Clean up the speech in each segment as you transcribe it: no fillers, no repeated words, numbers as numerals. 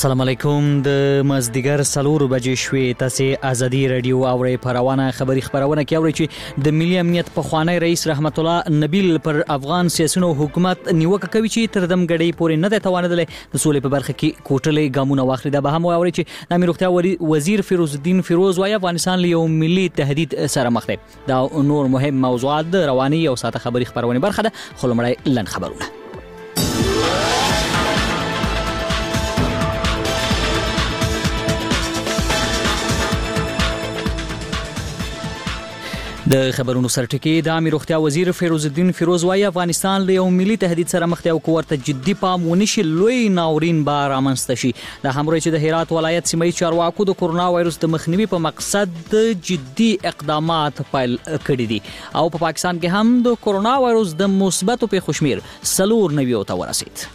السلام علیکم. د مازدیګر 4 بجې شوې. تاسو ازادي رادیو اورئ. په روانه خبرونه کې اورئ چې د ملي امنیت پخوانی رئیس رحمت الله نبیل پر افغان سیاسيونو حکومت نیوکه کوي چې تر دم غړي پورې نه د توانیدل د سولې په برخه کې کوټلې ګامونه واخلي. دا به هم اورئ چې د امیر روغتیا وزیر فیروز الدین فیروز وايي افغانستان له یو ملي تهدید سره مخ دی. دا نور مهم موضوعات د رواني او ساته خبرونه برخه ده. خلمړی لن خبرونه. د خبرونو سرټکی د امیر روغتیا وزیر فیروز الدین فیروز وايي افغانستان له یو ملي تهدید سره مخ دی او ورته جدي پام ونشي لوی ناورین به رامنځته شي. دا هم راځي چې د هرات ولایت سیمه چارواکو د کورونا وایروس د مخنیوي په مقصد د جدي اقدامات پیل کړي دي او په پاکستان کې هم د کورونا وایروس د مثبتو په خوشمیر 94 ته ورسید.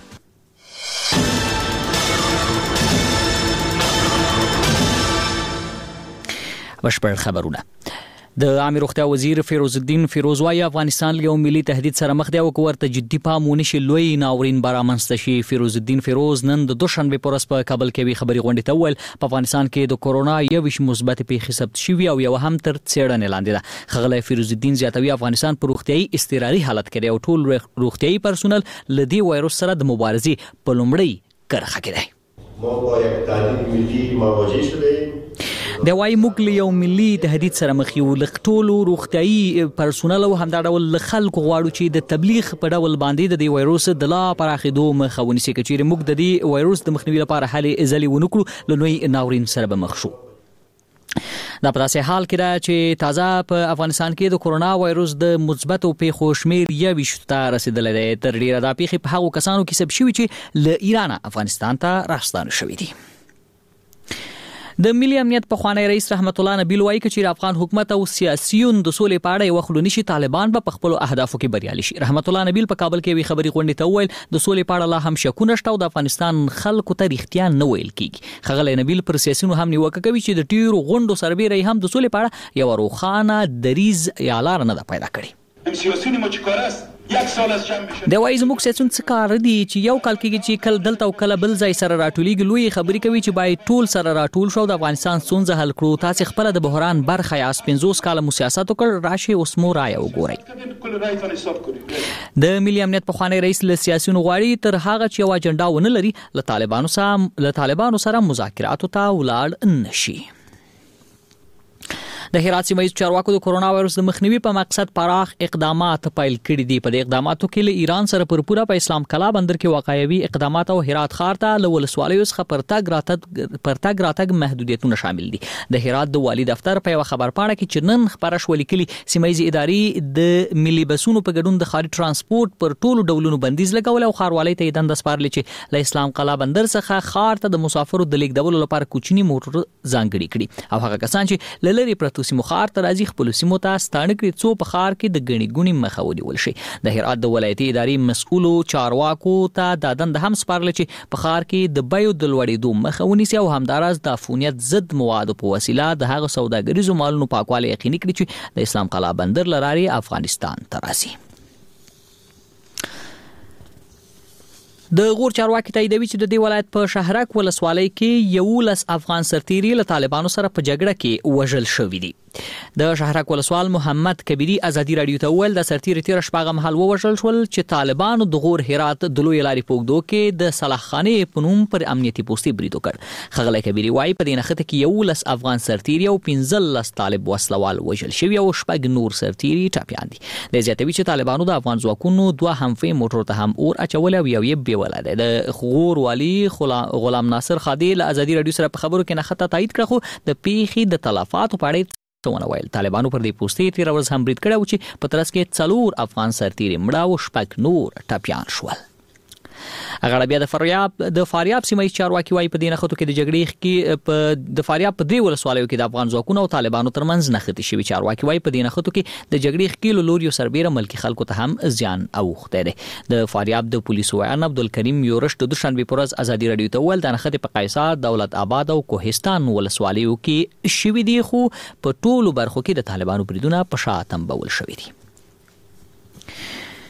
بشپړ خبرونه. د امیر روغتیا وزیر فیروز الدین فیروز وايي افغانستان له یو ملي تهدید سره مخ دی او ورته جدي پام ونشي لوی ناورین برامنځته شي. فیروز الدین فیروز نن د دوشنبه پر ورځ په کابل کې خبري غونډه ته وویل په افغانستان کې د کورونا یو مثبت پیښې ثبت شوي او یو هم تر څېړنې لاندې ده. خغله فیروز الدین زیاتوي افغانستان په روغتيایي استقراري حالت کې دی او ټول روغتيایي پرسونل لدی وایروس سره د مبارزې په لومړی کرخه کې دی. ما با یک تهدید ملی مواجه شدیم. د وای موږ له یو ملي تهدید سره مخ یو لختولو روغتيایي پرسونل او هم دا ډول خلکو غواړو چې د تبلیغ په ډول باندې د وایروس د لا پراخېدو مخه ونیسي. کچېره موږ د دې وایروس د مخنیوي لپاره هلې ځلې ونکړو لنوي ناورین سره به مخ شو. دا په داسې حال کې ده چې تازه په افغانستان کې د کورونا وایروس د مثبتو پیښو شمیر 20 ته رسیدلی دی. تر ډیره دا پیښې په هغو کسانو کې ثبت شوي چې له ایران افغانستان ته راستانه شوي دي. د ملي امنیت پخوانی رئیس رحمت الله نبیل وايي چې افغان حکومت او سیاسيون د سولې په اړه وخلو نشي طالبان په خپل اهدافو کې بریالي شي. رحمت الله نبیل په کابل کې خبري غونډه ته وویل د سولې په اړه لا هم شکونه شته او د افغانستان خلکو ته رښتیا نه ویل کیږي. خغله نبیل پر سیاسيونو هم نیوکه کوي چې د ټیرو غونډو سربېره هم د سولې په اړه یو روخانه دریز یا لار نه ده پیدا کړې. سیاسيون مچکار است یک سال از جمع بشه. د وایي زموږ سیاسيون څه کار دي چې یو کال کې چې کل دلته او کله بل ځای سره راټولېږي لوی خبرې کوي چې باید ټول سره راټول شو د افغانستان ستونزه حل کړو. تاسو خپل د بحران برخه یا 50 کال مو سیاست وکړ راشي اوس مو رای وګورئ. د ملي امنیت پخوانی رئیس له سیاسيونو غواړي تر هغه چې یو اجنډا ونه لري له طالبانو سره مذاکراتو ته ولاړ نشي. د هرات سیمه چارواکو د کورونا وایروس د مخنیوي په مقصد پراخ اقدامات پیل کړي دي. په دې اقداماتو کې له ایران سره پر پوره په اسلام کلا بندر کې واقعوي اقدامات او هرات ښار ته له ولسوالیو څخه پرتګ راتګ محدودیتونه شامل دي. د هرات د والي دفتر په یو خبرپاڼه کې چې نن خبره شو لیکلي سیمه اداري د ملي بسونو په ګډون د خاري ترانسپورت پر ټولو ډولونو بندیز لګول او ښاروالۍ ته دند سپارل چې له اسلام کلا بندر څخه ښار ته د مسافرو د لیږدولو لپاره کوچني موټر ځانګړي کړي او هغه کسان چې لری پرتو سیمو ښار ته راځي خپل سیمو ته ستانه کړي څو په ښار کې د ګڼې ګوڼې مخه ونیول شي. د هرات د ولایتي اداري مسؤلو چارواکو ته دا دنده هم سپارل چې په ښار کې د بیو د لوړېدو مخه ونیسي او همداراز د عفونیت ضد موادو په وسیله د هغه سوداګریزو مالونو پاکوالی یقیني کړي چې د اسلام قلعه بندر له لارې افغانستان ته راځي. د غور چارواکي تاییدوي چې د دې ولایت په شهرک ولسوالۍ کې 11 افغان سرتیري له طالبانو سره په جګړه کې وژل شوي دي. د شهرک ولسوال محمد کبیری ازادي رادیو ته ویل د سرتیري تیر شپږ مهال وژل شول چې طالبانو د غور هرات د لوی لارې پوګدو کې د صلاح خانې په نوم پر امنیتي پوستي برید وکړ. خغله کبیری وايي په دې نخته کې 11 افغان سرتیري او 15 طالب وسلوال وژل شوي او شپږ نور سرتیري ټپيان دي. د زیاتوي چې طالبانو د افغان ځواکونو دوه همفي موټر ته هم اور اچول او یو یې ولاده. د غور والی غلام ناصر خادی له ازادي رادیو سره په خبرو کې نخته تایید کړه خو د پیښې د تلفاتو په اړه څه ویل. طالبانو پر دې پوستې تیر ورځ هم برید کړی و چې په ترڅ کې 4 افغان سرتیري مړه او شپږ نور ټپيان شول. اغه بیا د فاریاب سیمه چارواکي وايي په دې نخته کې د جګړې کې د فاریاب په دې ولسوالیو کې د افغان ځواکونو او طالبانو ترمنځ نخته شوی. چارواکي وايي په دې نخته کې د جګړې کې لوري سربېره ملکی خلکو ته هم زیان اوخته دي. د فاریاب د پولیسو وایي عبدالکریم یورش د دوشنبه پر ورځ ازادي رادیو ته ول د نخته په قیصر دولت آباد او کوهستان ولسوالیو کې شوی دي خو په ټولو برخو کې د طالبانو بریدونه په شا تنبول شوی دي.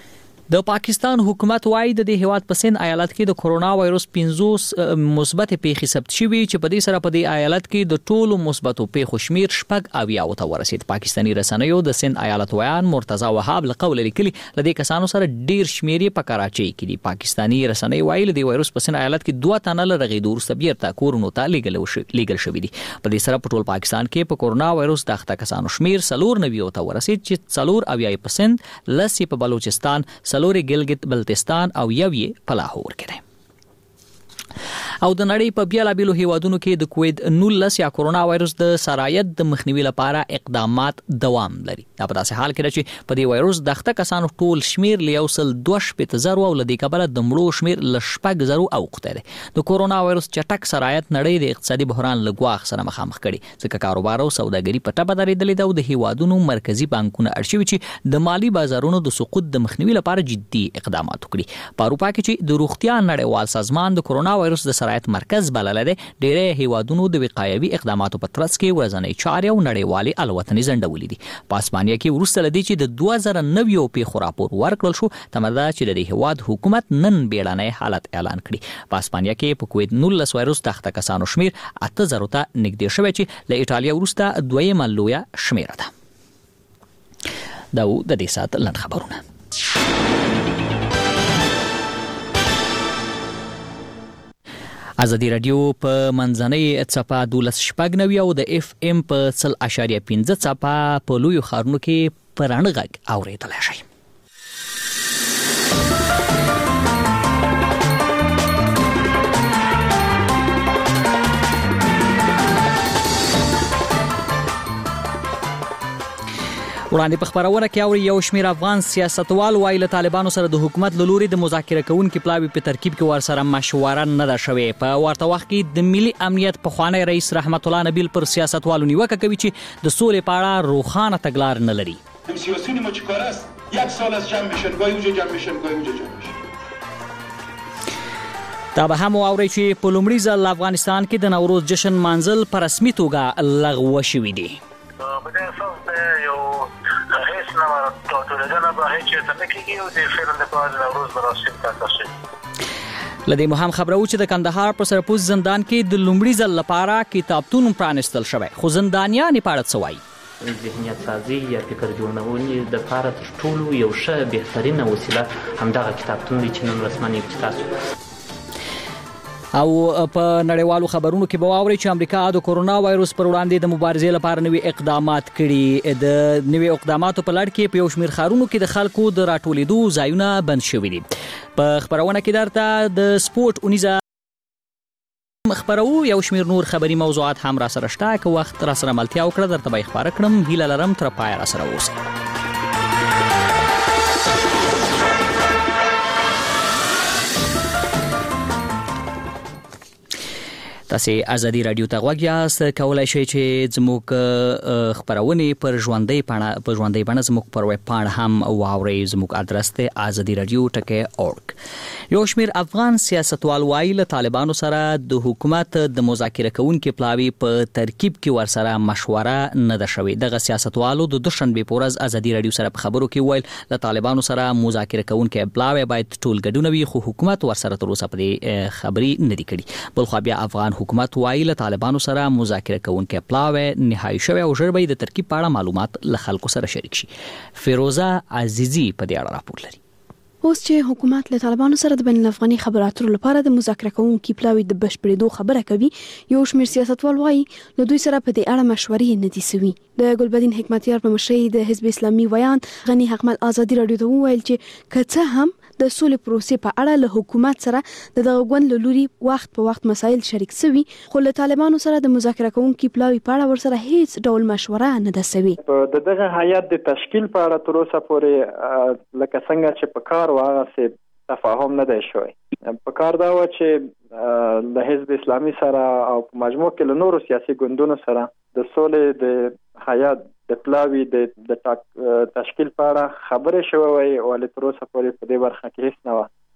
د پاکستان حکومت وايي د هیواد په سند ایالت کې د کورونا وایروس 50 مثبت پیښې ثبت شوي چې په دې سره په دې ایالت کې د ټولو مثبتو پیښو شمیر شپږ اویا ته ورسید. پاکستاني رسنیو د سند ایالت ویان مرتضی وهاب لقول لیکلي لدې کسانو سره ډیر شمیرې په کراچۍ کې دي. پاکستاني رسنۍ وايي د وایروس په سند ایالت کې 2 تنه لرغي دورسته بیرته کورونو ته لیږل شوی دي. په دې سره په ټول پاکستان کې په کورونا وایروس د اخته کسانو شمیر 94 ته ورسید چې 4% لسی په بلوچستان، سلوري ګلګت بلتستان او یوې په لاهور کې ده. او د نړۍ په بیلابیلو هیوادونو کې د کووید 19 یا کورونا وایروس د سرایت د مخنیوي لپاره اقدامات دوام لري. دا په داسې حال کې چې په دې وایروس د اخته کسانو ټول شمیر ل 1.2 او لدې کبله د مړو شمیر ل 0.4 اوخته ده. د کورونا وایروس چټک سرایت نړۍ د اقتصادي بحران لګواخ سره مخامخ کړي، ځکه کاروبار او سوداګري په ټپه درېدلې ده او د هیوادونو مرکزی بانکونه اړشوي چې د مالی بازارونو د سقوط د مخنیوي لپاره جدي اقدامات وکړي. په اروپا کې چې د روغتیا نړیوال سازمان د کورونا وایروس د سرایت مرکز بلل دی، ډېری هیوادونو د وقایوي اقداماتو په ترڅ کې ورځنی چارې او نړیوالې الوتنې ځنډولې دي. په اسپانیا کې وروسته لدی چې د 2009 پیښو راپور ورکړل شو، تمدا چې د هیواد حکومت نن بیړنی حالت اعلان کړي. په اسپانیا کې په کووید 19 وایروس د اخته کسانو شمیر 8000 ته نږدې شوی چې له ایټالیا وروسته دویمه لویه شمیره ده. دا د دې سات لنډ خبرونه. ازادي رادیو په منځنۍ څپه 12.9 او د اف ام په 0.5 څپه په لویو ښارونو کې پرانه غږ اوریدلای شئ. وړاندې په خبرونه کې اوري یو شمېر افغان سیاستوال وايي له طالبانو سره د حکومت له لوري د مذاکره کوونکو پلاوي په ترکیب کې ورسره مشوره نه ده شوې. په ورته وخت کې د ملي امنیت پخوانی رئیس رحمت الله نبیل پر سیاستوالو نیوکه کوي چې د سولې په اړه روښانه تګلار نه لري. سیاسیون ما چیکار است؟ یک سال از جمع میشن، گاهی اونجا جمع میشن، گاهی اونجا جمع میشن. دا به هم اوري چې په لومړي ځل افغانستان کې د نوروز جشن منزل په رسمي توګه لغوه شوی دی. په دې اساس یو هیڅ نه ټولګنه به هیڅ ته نه کېږي او د فعل د پاز نوروز مراسم تاسو لدې مهم خبره و چې د کندهار په سرپوز زندان کې د لومړي ځل لپاره کتابتون پرانستل شوی، خو زندانیان په اړه څه وایي؟ ذهنیت سازي یا فکر جوړونې د لپاره تر ټولو یو ښه بهترینه وسیله همدغه کتابتون دی چې نن رسماً یې تاسو. او په نړیوالو خبرونو کې به واورئ چې امریکا د کورونا وایروس پر وړاندې د مبارزې لپاره نوي اقدامات کړي. د نوي اقداماتو په لړ کې په یو شمېر ښارونو کې د خلکو د راټولېدو ځایونه بند شوي دي. په خبرونه کې درته د سپورت اونیزه خبرو یو شمېر نور خبري موضوعات هم را سره شته. که وخت را سره ملتیا وکړه درته به یې خبره کړم. هیله لرم تر پایه را سره اوسئ. تاسو ازادي رادیو ته غوږ یاست، کولای شئ چې زموږ خبرونه پر ژوندۍ بڼه زموږ پر ویب پاڼه هم واورئ. زموږ ادرس ته azadiradio.org. یو شمېر افغان سیاستوال وايي له طالبانو سره د حکومت د مذاکره کوونکو پلاوي په ترکیب کې ورسره مشوره نه ده شوې. دغه سیاستوالو د دوشنبه په ورځ ازادي رادیو سره په خبرو کې ویل له طالبانو سره مذاکره کوونکو پلاوي باید ټول ګډون وي، خو حکومت ورسره تر اوسه په دې خبري نه دی کړی. بل خو بیا افغان حکومت وايي له طالبانو سره مذاکره کوونکو پلاوي نهایی شوی او ژر به د ترکیب په اړه معلومات له خلکو سره شریک شي. فیروزه عزیزی په دې اړه راپور لري. اوس چې حکومت له طالبانو سره د بین الافغاني خبراتو لپاره د مذاکره کوونکو پلاوي د بشپړېدو خبره کوي، یو شمېر سیاستوال وايي له دوی سره په دې اړه مشورې نه دي سوي. د ګلبدین حکمتیار په مشرۍ د حزب اسلامي ویان غنی حقمل ازادي رادیو ته وویل چې کڅه هم د سولې پروسې په اړه له حکومت سره د دغه غوند له لوري وخت په وخت مسایل شریک سوي، خو له طالبانو سره د مذاکره کوونکو پلاوي په اړه ورسره هیڅ ډول مشوره نه ده سوي. د دغه هیئت د تشکیل په اړه تر اوسه پورې لکه څنګه چې په کار واغه سي تفاهم نه دی شوی. په کار دا و چې د حزب اسلامي سره او په مجموع کې له نورو سیاسي ګوندونو سره د سولې د هیئت د پلاوي د تشکیل په اړه خبرې شوې وي او له تر اوسه پورې په دې برخه کې هیڅ نه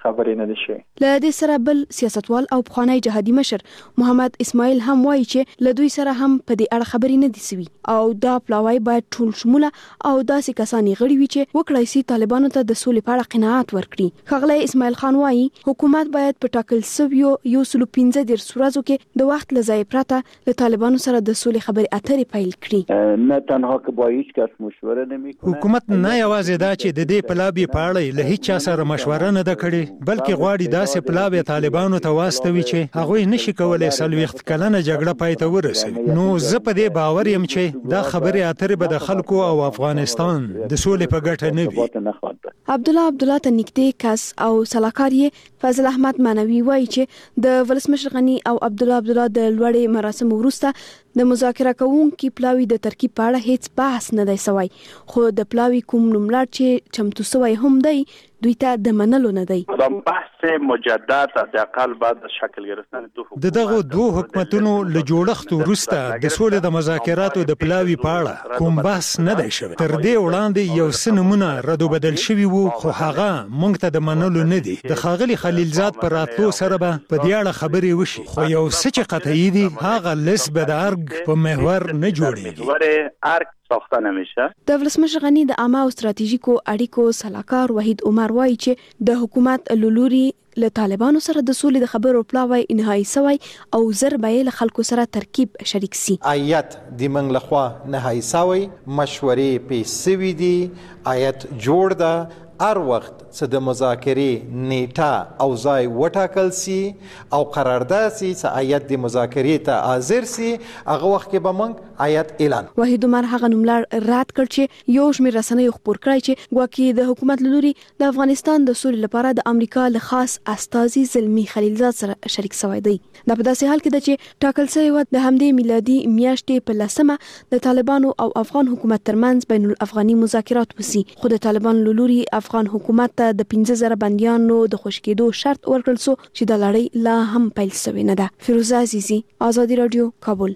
خبرې نه دي شوي. له دې سره بل سیاستوال او پخوانی جهادي مشر محمد اسماعیل هم وایي چې له دوی سره هم په دې اړه خبرې نه دي سوي او دا پلاوی باید ټول شموله او داسې کسان غړي وي چې وکړای شي طالبانو ته د سولې په اړه قناعت ورکړي. ښاغلی اسماعیل خان وایي حکومت باید په ټاکل شویو 115 ورځو کې د وخت له ځای پرته له طالبانو سره د سولې خبرې اترې پیل کړي. نه تنها که با هیچ کس مشوره نمیکنه، حکومت نه یوازې دا چې د دې پلابي پاړې له هیڅ چا سره مشوره نه ده کړې، بلکې غواړي داسې پلابي طالبانو ته واستوي چې هغه نشي کولای 40 کلنه جګړه پای ته ورسوي. نو زه په دې باور یم چې دا خبرې اترې به د خلکو او افغانستان د سولې په ګټه نه وي. عبدالله ته نږدې کس او سلاکار یې فضل احمد مانوي وایي چې د ولسمشر غنی او عبدالله د لوړې مراسم وروسته د مذاکره کوونکو پلاوی د ترکیب په اړه هیڅ بحث نه دی شوی، خو د پلاوی کوم نوملړ چې چمتو شوی هم دی دوی ته د منلو نه دی. دا بحث مجدد د اقل بعد شکل گرفتن دغه دوه حکومتونو له جوړښت وروسته د سولې د مذاکراتو د پلاوی په اړه کوم بحث نه دی شوی. تر دې وړاندې یو څه نمونه رد بدل شوی وو، خو هغه موږ ته د منلو نه دی. د ښاغلي خلیلزاد پر راتلو سره به په دې اړه خبرې وشي، خو یو څه چې قطعي دي هغه لسبه د ارګ په محور نه جوړیږي. ساخته نمیشه. د ولسمشر غنی د عامه او ستراتیژیکو اړیکو سلاکار وحید عمر وایي چې د حکومت لوري له طالبانو سره د سولې د خبرو پلاوی انهایی سوی او زر به له خلکو سره ترکیب شریک سي. آیت د منګ لخوا نهایی سوی مشورې په سوي دي، آیت جوړ ده هر وخت چې د مذاکرې نیټه او ځای وټاکل سي او قرارداد سي چې آیت د مذاکرې ته حاضر سي، هغه وخت کې به موږ آیت اعلان. وحید عمر هغه نوملړ رد کړ چې یو شمېر رسنیو خبر کړی چې ګواکې د حکومت لوري د افغانستان د سولې لپاره د امریکا له خاص استازي زلمی خلیلزاد سره شریک شوی دی. دا په داسې حال کې ده چې ټاکل شوی و د همدې میلادي میاشتې په 10مه د طالبانو او افغان حکومت ترمنځ بین الافغاني مذاکرات وسی، خو د طالبانو لوري افغان حکومت ته د 15000 بنديانو د خوشکېدو شرط ورکړل شو چې د لړۍ لا هم پیل شوی نه ده. فیروزه عزیزی، آزادی رادیو، کابل.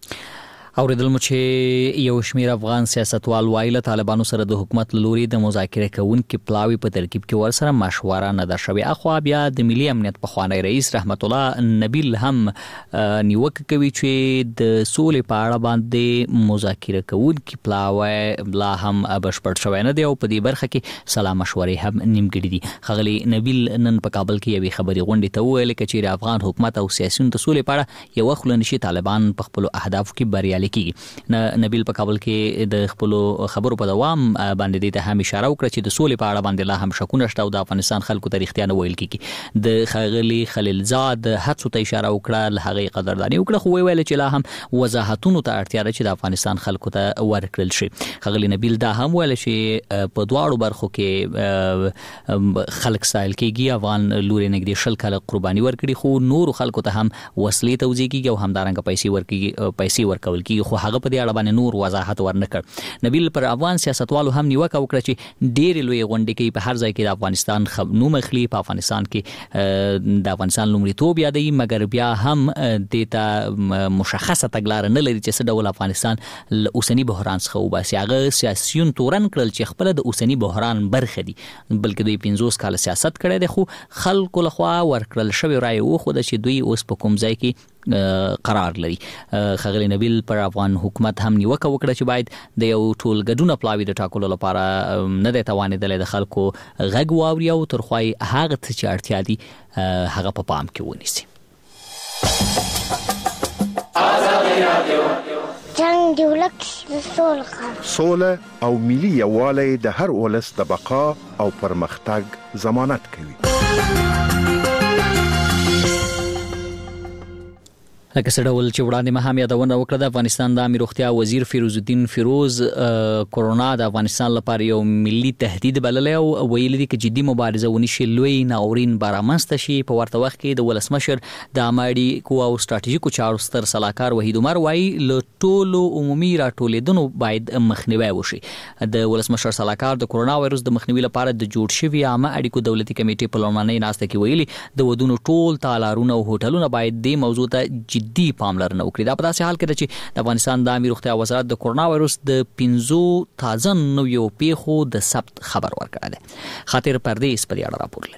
اوریدل مو چې یو شمیر افغان سیاستوال وایي له طالبانو سره د حکومت لوري د مذاکره کوونکو پلاوی په ترکیب کې ورسره مشوره نه ده شوې. اخوا بیا د ملي امنیت پخوانی رئیس رحمت الله نبیل هم نیوکه کوي چې د سولې په اړه باندې مذاکره کوونکو پلاوی لا هم بشپړ شوی نه دی او په دې برخه کې سلا مشورې هم نیمګړي دي. خغلی نبیل نن په کابل کې یوې خبري غونډې ته وویل چې افغان حکومت او سیاسيون د سولې په اړه یو خلنشي طالبان په خپل اهدافو کې بریالي کیږي. نبیل په کابل کې د خپل خبرو په دوام باندې د هم اشاره وکړه چې د سولې په اړه باندې لا هم شکونه شته او د افغانستان خلکو ته رښتیا نه ویل کیږي. د خغلی خلیلزاد هڅو ته اشاره وکړه، له هغه قدردانی وکړه، خو ویل چې لا هم وضاحتونو ته اړتیا ده چې د افغانستان خلکو ته ورکړل شي. خغلی نبیل دا هم ویل چې په دواړو برخو کې خلک سائل کیږي، افغان لوري نګدي شل کاله قرباني ورکړي، خو نور خلکو ته هم وسلې توزیع کیږي او همدارنګه پیسې ورکول کیږي، خو هغه په دې اړه باندې نور وضاحت ورنکړ. نبیل پر افغان سیاستوالو هم نیوکه وکړه چې ډېر لوی غونډې کې په هر ځای کې د افغانستان نوم اخلي، په افغانستان کې د افغانستان لومړیتوب یادوي، مګر بیا هم دته مشخصه تګلارې نه لري چې څه ډول افغانستان له اوسنی بحران څخه وباسي. هغه سیاسيون تورن کړل چې خپل د اوسنی بحران برخه دي، بلکې دوی 50 کال سیاست کړی دی، خو خلکو لخوا ورکړل شوی رائے و خو د چې دوی اوس په کوم ځای کې قرار لري. خغلی نبیل پر افغان حکومت هم نیوکه وکړه چې باید د یو ټول ګډونه پلاوی د ټاکلو لپاره نه دی توانېدلی د خلکو غږ واوري او ترخوای هغه څه چې اړتیا دي هغه په پام کې ونیسي. جنگ دی ولک د سوله او ملي یووالی د هر ولس د بقا او پرمختګ ضمانت کوي. لکه څه ډول چې وړاندې مهام یادونه وکړه د افغانستان د عامه روغتیا وزیر فیروز الدین فیروز کورونا د افغانستان لپاره یو ملي تهدید بللی او ویلي دي چې جدي مبارزه ونشي لوی ناورین برامنځته شي. په ورته وخت کې د ولسمشر د عامه اړیکو او ستراتیژیکو چارو ستر سلاکار وحید عمر وایي له ټولو عمومي راټولېدنو باید مخنیوی وشي. د ولسمشر سلاکار د کورونا وایرس د مخنیوي لپاره د جوړ شوي عامه اړیکو دولتي کمیټې په لومړنۍ ناسته کې ویلي د ودونو ټول تالارونه او هوټلونه باید د موضوع ته جدي پاملرنه وکړي. دا په داسې حال کې ده چې د افغانستان د عامه روغتیا وزارت د کورونا وایرس د 15 تازه نویو پیښو د ثبت خبر ورکړی دی. خاطر پردیس په دې اړه راپور لري.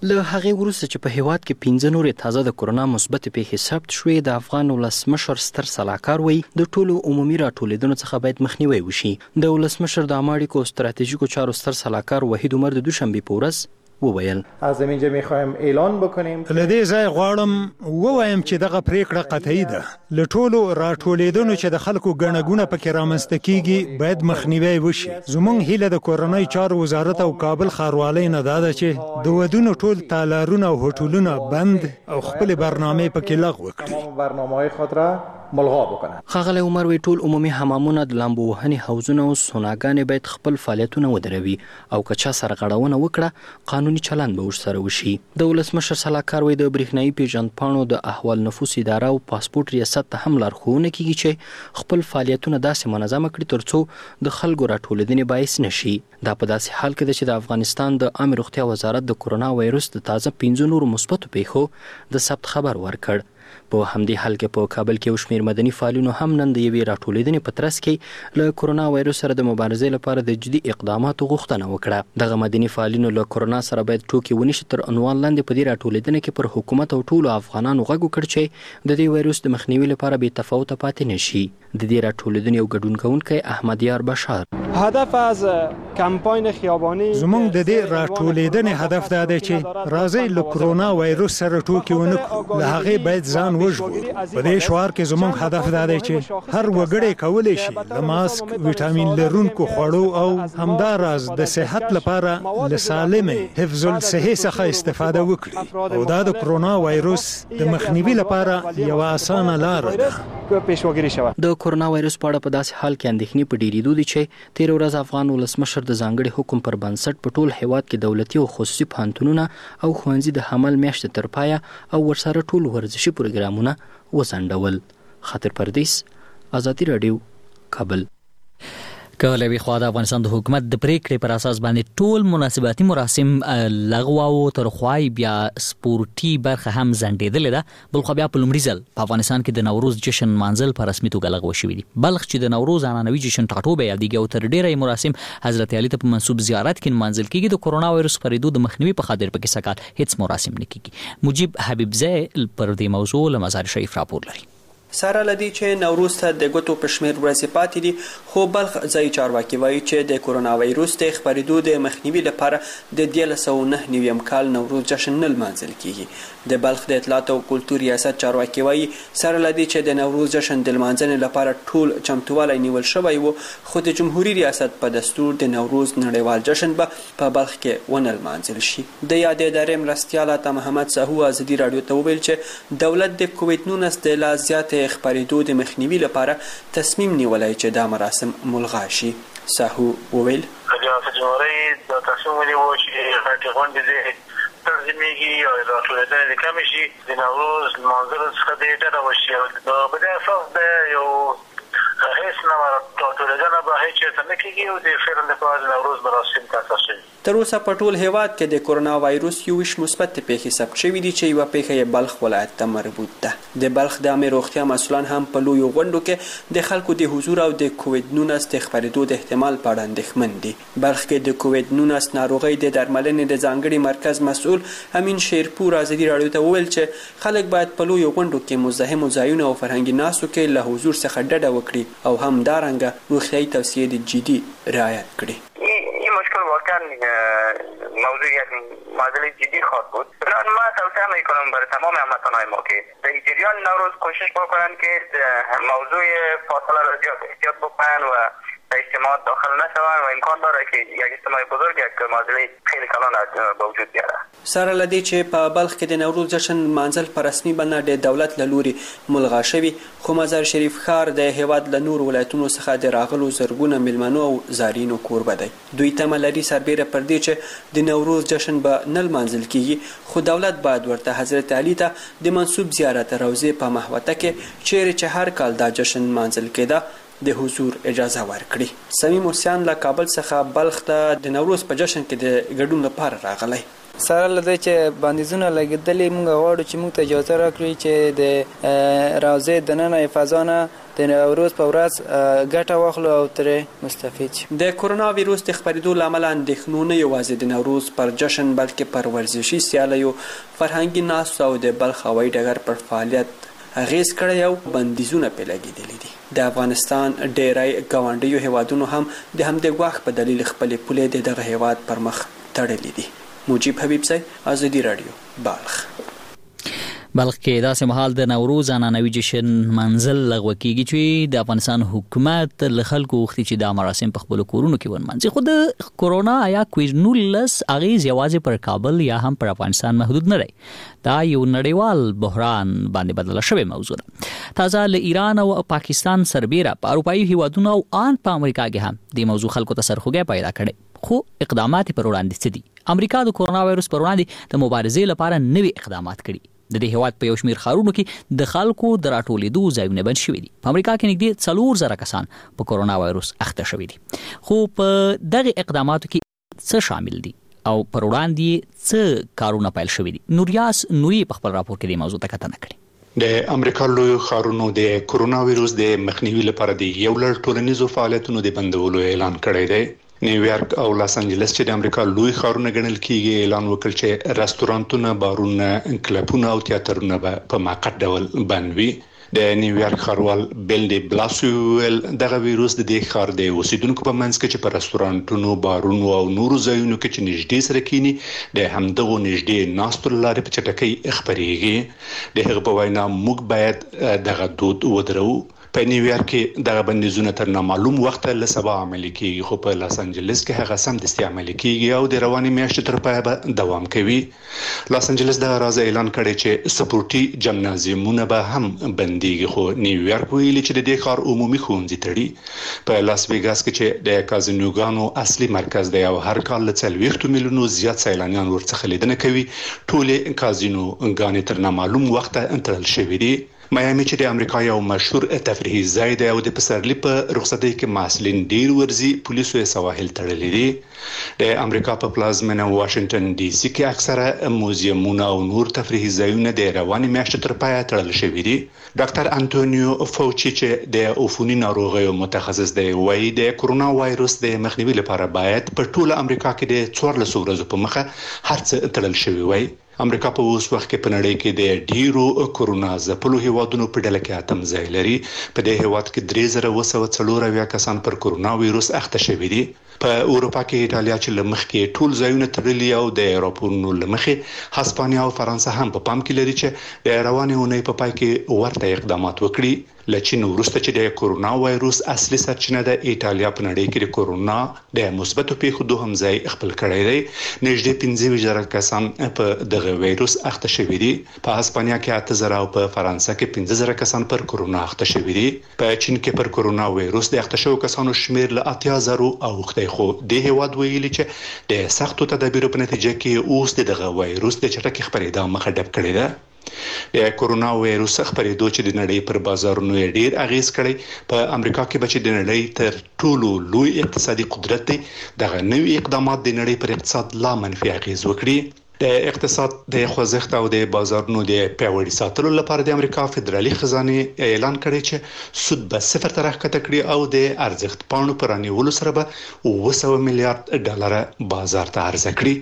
له هغې وروسته چې په هیواد کې 15 نورې تازه د کرونا مثبت پیښې ثبت شوې، د افغان ولسمشر ستر سلاکار وایي د ټولو عمومي راټولېدنو څخه باید مخنیوی وشي. د ولسمشر د عامه اړیکو او ستراتیژیکو چارو ستر سلاکار وحید عمر د دوشنبې په ورځ وویل از اینجا میخوایم اعلان بکنیم لدې ځای غواړم ووایم چې دغه پریکړه قطعي ده. له ټولو راټولېدنو چې د خلکو ګڼه پکې رامنځته کیږي باید مخنیوی وشي. زموږ هیله د کورنۍ چارو وزارت او کابل ښاروالۍ نه دا ده چې د ودونو ټول تالارونه او هوټلونه بند او خپل برنامه پکې لغوه کړي. برنامه‌های خود را ملغا بکنه. ښاغلی عمر وی ټول عمومي حمامونه د لامبو وهنې حوضونه او سوناګانې باید خپل فعالیتونه ودروي او که چا سره غړونه وکړه قانوني چلند به ورسره وشي. د ولسمشر سلاکار وی د برېښنایي پیژندپاڼو د احوال نفوس اداره او پاسپورت ریاست ته هم لارښوونه کیږي چې خپل فعالیتونه داسې منظمه کړي ترڅو د خلکو راټولېدنې باعث نشي. دا په داسې حال کې ده چې د افغانستان د عامه روغتیا وزارت د کرونا وایرس د تازه 15 نورو مثبتو پیښو د ثبت خبر ورکړ. په همدې حال کې په کابل کې یو شمېر مدني فعالینو هم نن د یوې راټولېدنې په ترڅ کې له کرونا وایرس سره د مبارزې لپاره د جدي اقداماتو غوښتنه وکړه. دغه مدني فعالینو له کرونا سره باید ټوکې ونشي تر عنوان لاندې په دې راټولېدنه کې پر حکومت او ټولو افغانانو غږ وکړ چې د دې وایرس د مخنیوي لپاره بې تفاوته پاتې نشي. د دې راټولېدنې یو ګډون کوونکی احمد یار بشار هدف از کمپاین خیابانی زموږ د دې راټولېدنې هدف دا دی چې راځي له کرونا وایرس سره ټوکې ونکړو، له هغې باید ځان وژغورو. په دې شعار کې زموږ هدف دا دی چې هر وګړی کولی شي د ماسک، ویټامین لرونکو خوړو او همداراز د صحت لپاره له سالمې حفظ الصحې څخه استفاده وکړي او دا د کرونا وایرس د مخنیوي لپاره یوه اسانه لاره ده. د کرونا وایرس په اړه په داسې حال کې اندېښنې په ډېرېدو دي چې تېره ورځ افغان ولسمشر د ځانګړي حکم پر بنسټ په ټول هیواد کې دولتي او خصوصي پوهنتونونه او ښوونځي د حمل میاشتې تر پایه او ورسره ټول ورزشي پروګرامونه وځنډول. خاطر پردیس، آزادي راډیو، کابل. که له یوې خوا د افغانستان د حکومت د پریکړې پر اساس باندې ټول مناسباتي مراسم لغوه او تر خوا بیا سپورټي برخه هم ځنډېدلې ده، بل خو بیا په لومړي ځل په افغانستان کې د نوروز جشن مانځل په رسمي توګه لغوه شوي دي. بلخ چې د نوروز عنعنوي جشن ټاټوبی یادېږي او تر ډېره مراسم حضرت علي ته په منسوب زیارت کې نمانځل کېږي، د کرونا وایرس خپرېدو د مخنیوي په خاطر پکې سږ کال هیڅ مراسم نه کېږي. مجیب حبیبزی پر دې موضوع له مزار شریف راپور لري. سره لدی چې نوروز ته د ګوتو په شمیر ورځې پاتې دي، خو بلخ ځای چارواکي وایي چې د کرونا وایرس د خپرېدو د مخنیوي لپاره د 1999 کال نوروز جشن نه لمانځل کیږي. د بلخ د اطلاعات او کلتور ریاست چارواکي وایي سره لدی چې د نوروز جشن د لمانځنې لپاره ټول چمتووالی نیول شوی و، خو د جمهوریت ریاست په دستور د نوروز نړیوال جشن به په بلخ کې ونه لمانځل شي. د یادې ادارې مرستیال عطا محمد ساهو ازادي راډیو ته وویل چې دولت د کووډ 19 د لا زیاتې خپرېدو د مخنیوي لپاره تصمیم نیولی چې دا مراسم ملغا شي. ساهو وویل ریاست جمهوریت دا تصمیم ونیو چې غټې غونډې تنظیمېږي او راټولېدنې کمې شي، د نوروز لمانځلو څخه دې ډډه وشي. په دې اساس د یو هیڅ نه راټولېدنه به هیڅ چېرته نه کېږي او د فعلا لپاره د نوروز مراسم تاسیس شوي. تر اوسه په ټول هیواد کې د کرونا وایرس 21 مثبت پیښې ثبت شوي دي چې یوه پیښه یې بلخ ولایت ته مربوط ده. د بلخ د عامې روغتیا مسؤلان هم په لویو غونډو کې د خلکو د حضور او د کووډ 19 د خپرېدو د احتمال په اړه اندېښمن دي. بلخ کې د کووډ 19 ناروغۍ د درملنې د ځانګړي مرکز مسؤل امین شیرپور ازادي راډیو ته وویل چې خلک باید په لویو غونډو کې مزاحمو ځایونو او فرهنګي ناستو کې له حضور څخه ډډه وکړي او همدارنګه روغتیایي توصیې د جدي رعایت کړي. موضوع یک معضله جدی خواهد بود. بنابراین ما توصیه میکنم برای تمام هموطنان ما که در جریان نوروز کوشش بکنن که موضوع فاصله را زیاد احتیاط بکنن و اجتماع داخل نشوند و امکان داره که یک اجتماع بزرگ یک معضله خیلی کلان به وجود بیاره. سره لدی چې په بلخ کې د نوروز جشن منځل په رسمي بڼه د دولت له لوري ملغا شوی، خو مزار شریف ښار د هیواد له نور ولایتونو څخه د راغلو زرګونه میلمنو او زارینو کوربه دی. دوی تمه لري سربیره پر دې چې د نوروز جشن به نه لمانځل کیږي، خو دولت باید ورته حضرت علي ته د منسوب زیارت روضې په محوطه کې چیرې چې هر کال دا جشن منځل کېده د حضور اجازه ورکړي. صمیم حسین له کابل څخه بلخ ته د نوروز په جشن کې د ګډون لپاره راغلی. سره لدې چې بندیزونه لګیدلې موږ غواړو چې موږ ته اجازه راکړي چې د راځي د نن حفاظانه د نوروز په ورځ ګټه واخلو او ترې مستفید شي. د کرونا ویروس د خپرېدو لامل اندېښنو نه یوازې د نوروز پر جشن بلکې پر ورزشي سیالیو، فرهنګي ناستو او د بلخ هوایي ډګر پر فعالیت اغیز کړی او بندیزونه پې لګېدلي دي. د افغانستان ډیری ګاونډیو هیوادونو هم د همدې ګواښ په دلیل خپلې پولې د دغه هیواد پر مخ تړلې دي. مجيب حبیب صاحب، ازادي رادیو، بلخ. بلخ کې داسې مهال د نوروز عنعنوي جشن منزل لغوه کیږي چې د افغانستان حکومت له خلکو غوښتي چې دا مراسم په خپل کورونو کې ونمانځي. خو د کورونا یا کووډ-19 اغیز یوازې پر کابل یا هم پر افغانستان محدود نه دی. دا یو نړیوال بحران باندې بدله شوې موضوع ده. تازه له ایران او پاکستان سربیره په اروپایي هیوادونو او ان په امریکا کې هم د موضوع خلکو ته سرخوږی پیدا کړي. خو اقدامات پر وړاندې څه دي؟ امریکا د کورونا وایروس پر وړاندې د مبارزې لپاره نوي اقدامات کړي. د دې هیواد په یو شمیر ښارونو کې د خلکو د راټولېدو ځایونه بند شوي دي. په امریکا کې نږدې 4,000 کسان په کورونا وایروس اخته شوي دي. خو په دغه اقداماتو کې څه شامل دي او پر وړاندې څه کارونه پیل شوي دي؟ نوریاس نوري په خپل راپور کې د موضوع ته کتنه کړې. د امریکا لوی ښارونو د کورونا وایروس د مخنیوي لپاره د یو لړ ټولنیزو فعالیتونو د بندولو اعلان کړی دی. نیویارک او لاس انجلس چې د امریکا لوی ښارونه ګڼل کیږي اعلان وکړ چې رستورانتونه، بارونه، کلبونه او تیاترونه به په موقت ډول بند وي. د نیویارک ښاروال بیل ډي بلاسیو دغه ویروس د دې ښار د اوسیدونکو په منځ کې چې په رستورانتونو، بارونو او نورو ځایونو کې چې نږدې سره کینی د همدغو نږدې ناستو لارې په چټکۍ خپرېږي. د هغه په وینا موږ باید دغه دود ودرو. په نیویارک کې دغه بندیزونه تر نامعلوم وخت له سبا عملي کیږي، خو په لاس انجلس کې هغه سمدستي عملي کیږي او د رواني میاشتې تر پایه به دوام کوي. لاس انجلس دغه راز اعلان کړی چې سپورتي جمنازیومونه به هم بنديږي، خو نیویارک ویلي چې د دې ښار عمومي ښوونځي تړي. په لاس ویګاس کې چې د کازینوګانو اصلي مرکز دی او هر کال له 40 میلیونو زیات سیلانیان ورڅخه لیدنه کوي، ټولې کازینوګانې تر نامعلوم وخت تړل شوې دي. میامی چې د امریکا یو مشهور تفریحي ځای دی او د پسرلي په رخصتۍ کې محصلین ډیر ورزي، پولیسو یې سواحل تړلي دي. د امریکا په پلازمینه واشنگټن ډي سي کې اکثره موزیمونه او نور تفریحي ځایونه د رواني میاشتې تر پایه تړل شوي دي. ډاکټر انټونیو فوچي چې د عفوني ناروغیو متخصص دی وایي د کورونا وایروس د مخنیوي لپاره باید په ټوله امریکا کې د 14 ورځو په مخه هر څه تړل شوي وای. امریکا په اوس وخت کې په نړۍ کې د ډیرو کورونا ځپلو هیوادونو په ډله کې اتم ځای لري. په دې هیواد کې 3,240 کسان پر کورونا وایروس اخته شوي دي. په اروپا کې ایټالیا چې لمخ کې ټول ځایونه تړلي او د اروپونو لمخې هسپانیا او فرانسه هم په پام کې لري چې د روانې اونۍ په پای کې ورته اقدامات وکړي. لچین وروسته چې د کورونا وایروس اصلي سرچینه د ایټالیا په نړۍ کې د کورونا د مثبتو پیښو دوهم ځای خپل کړی دی. نږدې 15,000 کسان په دغه وایروس اخته شوي دي. په هسپانیا کې 8,000 او په فرانسه کې 15,000 کسان پر کورونا اخته شوي دي. په چین کې پر کورونا وایروس د اخته شوو کسانو شمیر له 80,000 اوښتی، خو د هیواد ویلي چې د سختو تدابیرو په نتیجه کې اوس دغه وایروس د چټکې خپرېدا مخه ډب کړې ده. د کورونا وایروس خپرېدو چې د نړۍ پر بازارونو ډیر اغیز کړی. په امریکا کې بچ د نړۍ تر ټولو لوی اقتصادي قدرت دی. دغه نوې اقدامات د نړۍ پر اقتصاد لا منفي اغیز وکړي. د اقتصاد د خوځښت او د بازارونو د پیاوړي ساتلو لپاره د امریکا فدرالي خزانه اعلان کړی چې سود به 0 ته راکته کړي او د ارزښت پاڼو پر رانیولو سره به 200 میلیارډ ډالر بازار ته عرضه کړي.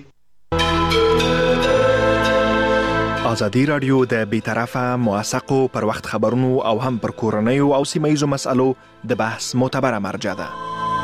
ازادي رادیو د بیطرفه موثقو پر وخت خبرونو او هم پر کورنیو او سیمه‌یزو مسالو د بحث معتبره مرجع ده.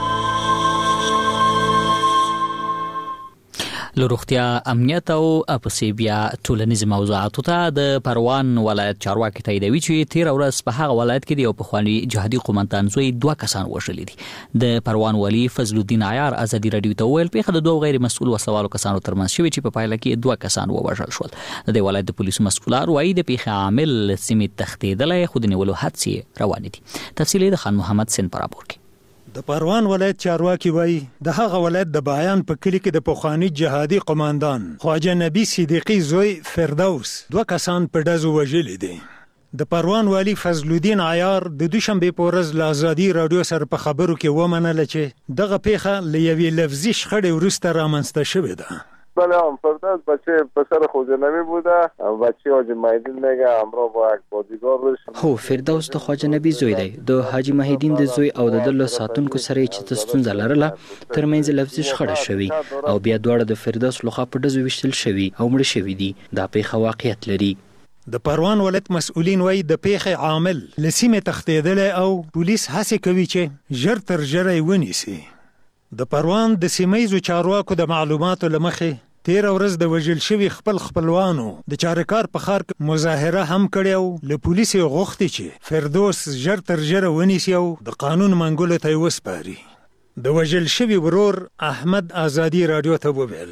لروختیا امنیت او اپسیبیا ټولنیز موضوعاتو ته د پروان ولایت چارواکي تاییدوي چې 13 ورځ په هغه ولایت کې د یو پخوانی جهادي قومندان زوی 2 کسان وژل دي. د پروان والی فضل الدین عیار ازادي رادیو ته ویل پیښه د 2 غیر مسؤل وسوالو کسانو ترمنځ شوې چې په پایله کې 2 کسان ووژل شول. د ولایت د پولیسو مسؤلان وايي د پیښې عامل سیمې تختیدلې خو د نیولو هڅې روانې دي. تفصیل د خان محمد سین پر راپور کې. د پروان ولایت چارواکي وایي د هغه ولایت د بیان په کلی کې د پخوانی جهادي قومندان خواجه نبی صدیقی زوی فردوس 2 کسان په ډزو وژلي دي. د پروان والی فضل الدین عیار د دوشنبه په ورځ له ازادي رادیو سره په خبرو کې ومنله چې دغه پیښه له یوې لفظي شخړې وروسته رامنځته شوې ده. بله فردوس بچه پسر خوجنبی بوده، بچه حاجی مهیدین میگه همراه با یک بادیگارد. هو فردوس د خواجه نبی زوی دی. د حاجی مهیدین د زوی او د له ساتونکو سره چې ستونزه لرله ترمنځ لفظي شخړه شوی او بیا دواړه د فردوس لخوا په ډزو وشتل شوی او مړ شوی دي. دا پیښه واقعیت لري. د پروان ولایت مسؤلین وایي د پیښې عامل له سیمې تښتېدلی او پولیس هڅې کوي چې ژر تر ژره یې ونیسي. د پروان د سیمهیزو چارواکو د معلوماتو له مخې تیره ورځ د وژل شوي خپلوانو د چارکار په ښار کې مظاهره هم کړې او له پولیسو یې غوښتې چې فردوس ژر تر ژره ونیسي او د قانون منګولو ته یې وسپاري. د وژل شوي ورور احمد آزادی رادیو ته وویل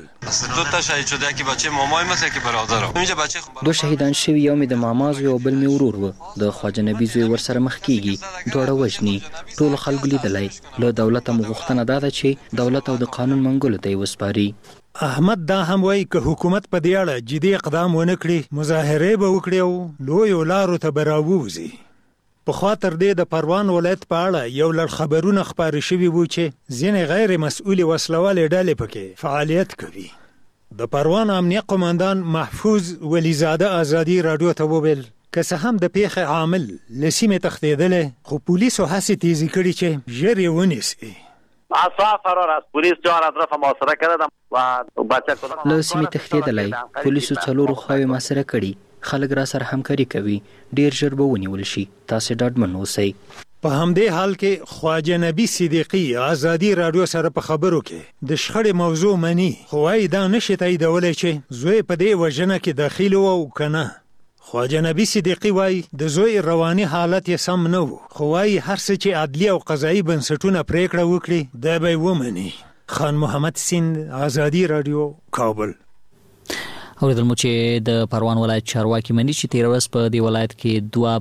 دو شهیدان شوي، یو مې د ماما زوی او بل مې ورور و. د خواجه نبي زوی ورسره مخ کیږي، دواړه وژني. ټولو خلکو لیدلی. له دولته مو غوښتنه دا ده چې دولت او د قانون منګولو ته یې وسپاري. احمد دا هم وایي که حکومت په دې اړه جدي اقدام ونه کړي مظاهرې به وکړي او لویو لارو ته به راووځي. پخوا تر دې د پروان ولایت په اړه یو لړ خبرونه خپاره شوي وو چې ځینې غیر مسؤلې وسلوالې ډلې پکې فعالیت کوي. د پروان امنیه قماندان محفوظ ولیزاده آزادی رادیو ته وویل که څه هم د پیښې عامل له سیمې تښتېدلی خو پولیسو هڅې تیزې کړي چې ژر یې ونیسي. اصحاب فرار است. پلیس جان اطراف محاصره کردم و بچه کدام له سیمې تښتېدلی. پولیسو څلورو خواوې محاصره کړي. خلک را سره همکاري کوي. ډیر ژر به ونیول شي. تاسې ډاډمن اوسئ. په همدې حال کې خواجه نبی صدیقي آزادی رادیو سره په خبرو کې د شخړې موضوع مني خو وايي دا نشي تاییدولی چې زوی په دې وژنه کې داخل و او که نه. خواجه نبی صدیقي وایي د زوی رواني حالت یې سم نه و خو وایي هر څه چې عدلي او قضایي بنسټونه پریکړه وکړي دا به یې ومني. خان محمد سیند، آزادی رادیو، کابل. اوریدل مو چې د پروان ولایت چارواکي مني چې تیر ورځ په دې ولایت کې دوه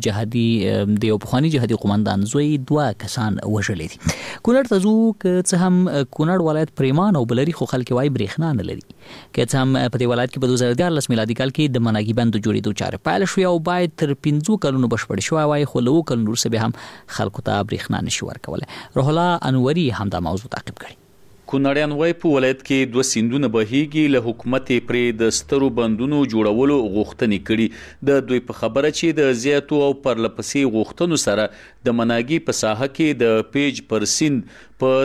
پخواني جهادي قومندان زوی دوه کسان وژلي دي. کونړ ته ځو که څه هم کونړ ولایت پریمان او بلري خو خلک وایي برېښنا نه لري. که څه هم په دې ولایت کې په 2014 میلادي کال کې د مناګي بند جوړېدو چارې پیل شوې او باید تر 5 کلونو بشپړ شوی وای خو له 2 کلونو وروسته به هم خلکو ته برېښنا نشي ورکولی. روح الله انوري هم دا موضوع تعقیب کړي. کونړیان وای په ولایت کې 2 سیندونه بهیږي. له حکومت پرې د سترو بندونو جوړولو غوښتنې کړي. د دوی په خبره چې د زیاتو او پرلپسې غوښتنو سره د مناګي په ساحه کې د پیج پر سیند په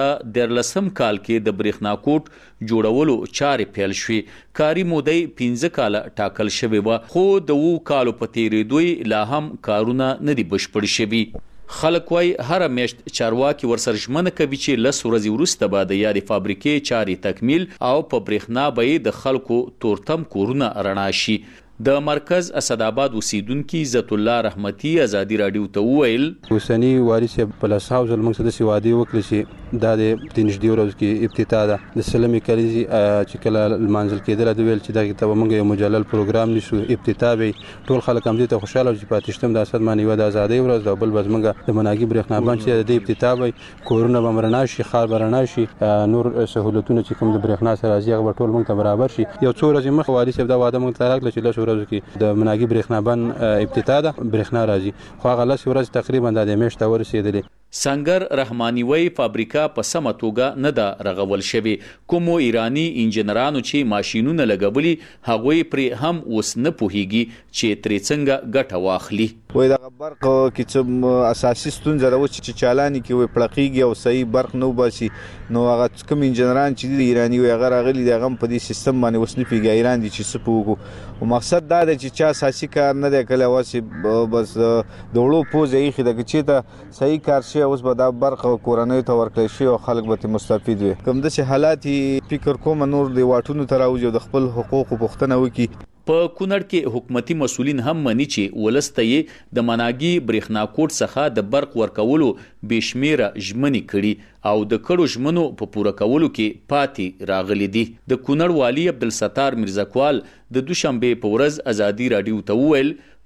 2013 کال کې د برېښنا کوټ جوړولو چارې پیل شوې. کاري مودې 15 کال ټاکل شوې و خو د 2 کالو په تیریدو لا هم کارونه نه دي بشپړ شوي. خلک وای هر میاشت چارواکي ورسره ژمنه کوي چې 10 ورځې وروسته به د یادې فابریکې چارې تکمیل او په برېښنا به د خلکو تورتم کورونه رڼا شي. د مرکز اسداباد اوسیدونکو عزت الله رحمتي آزادی رادیو ته وویل حسیني وارث په لاساو ځل موږ د وعده وکړي چې دا د نږدې ورځو کې ابتدا ده د سلمي کلیزي چې کله المنزل کېدل د ویل چې دا ته موږ یو مجلل پروګرام نشو ابتدا به ټول خلک هم دې ته خوشاله چې پاتشتم د اسد مانی و د ازادي ورځ د بل بزمنګ د مناګي برېښنا باندې چې د ابتدا به کورونه بمرنا شي خار برنا شي نور سہولتونه چې کوم د برېښنا سره راځي هغه ټول موږ ته برابر شي. یو څو ورځې مخ وارث دا وعده موږ ته راغله چې د مناګي برېښنا بند ابتدا ده برېښنا راځي خو هغه 10 ورځې تقریبا د میاشت ورسېدلې. سنگر رحماني وای فابریکا په سمه توګه نه ده رغول شوې. کومو ایرانی انجنیرانو چې ماشینونه لګولي هغوی پرې هم اوس نه پوهیږي چې ترې څنګه ګټه واخلي. وای د برق کې څه اساسي ستونزه ده چې چالاني کې وي پړقېږي او صحیح برق نه وباسي نو هغه کوم انجنیران چې د ایرانی وي هغه راغلي دي هغه په دې سیستم باندې اوس نه پیږي ایران دي چې څه پوهو او مقصد دا دی چې چا اساسي کار نه دی کله واسي بس د وړو پوزې یې خده چې ته صحیح کار شي اوس به دا برق کورنۍ ته ورکړی شي او خلک به مستفید وي. کوم داسې حالات فکر کوم نور د واټونو ته راوځي او د خپل حقوقو پوښتنه وکړي. په کونړ کې حکومتي مسؤلین هم مني چې ولسته یې د مناګي برېښنا کوټ څخه د برق ورکولو بشمیره ژمنې کړي او د کړو ژمنو په پوره کولو کې پاتې راغلي دي. د کونړ والي عبدالستار میرزاکوال د دوشنبه په ورځ آزادی رادیو ته وویل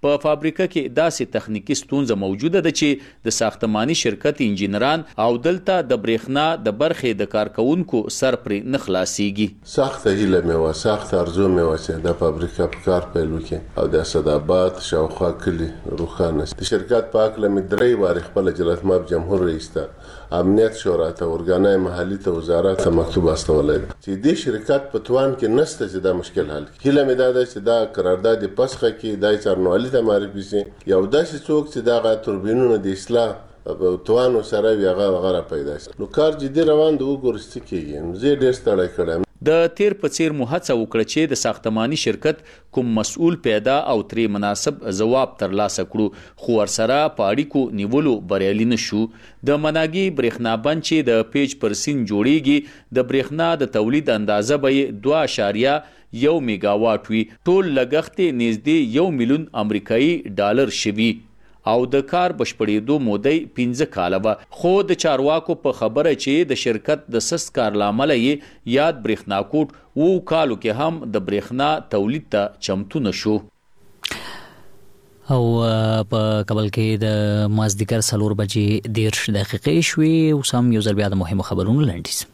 په فابریکه کې داسې تخنیکی ستونزه موجوده ده چې د ساختماني شرکت انجینران او دلته د برېښنا د برخې د کارکونکو سر پرې نه خلاصیږي. سخته هیله مې وه، سخته ارزو مې وه چې دا فابریکه په کار پیل وکړي او د اسداباد شاوخوا کلي روښانه شي. د شرکت په هکله مې 3 وارې خپله جلالتمآب جمهور رئیس ته، امنیت شورا ته، ارګانای محلي ته، وزارت ته مکتوب استولی دی چې دې شرکت په توان کې نشته چې دا مشکل حل کړي. هیله مې دا ده چې دا قرارداد پسخه کړي، دا څارنوالي ته معرفي شي، یو داسې څوک چې دغه توربینونه د اصلاح په توانو سره وي هغه را پیدا شي. نو کار جدي روان دی، وګورئ څه کېږي. زه ډېر ستړی کړی. د تیر په څیر مو هڅه وکړه چې د ساختماني شرکت کوم مسؤل پیدا او ترې مناسب ځواب ترلاسه کړو، خو ورسره په اړیکو نیولو بریالي نه شو. د مناګي برېښنا بند چې د پیج پر سیند جوړیږي د برېښنا د تولید اندازه به 2.1 میگاواټ وي. ټول لګښت نږدې 1 میلیون امریکایي ډالر شوي او د کار بشپړېدو مودې 15 کاله وه. خو د چارواکو په خبره چې د شرکت د سست کار لامله یې یاد برېښنا کوټ 7 کالو کې هم د برېښنا تولید ته چمتو نه شو. او په کابل کې د مازدیګر 4 بجې 10 دقیقې شوې. اوس هم یو ځل بیا د مهمو خبرونو لنډیز.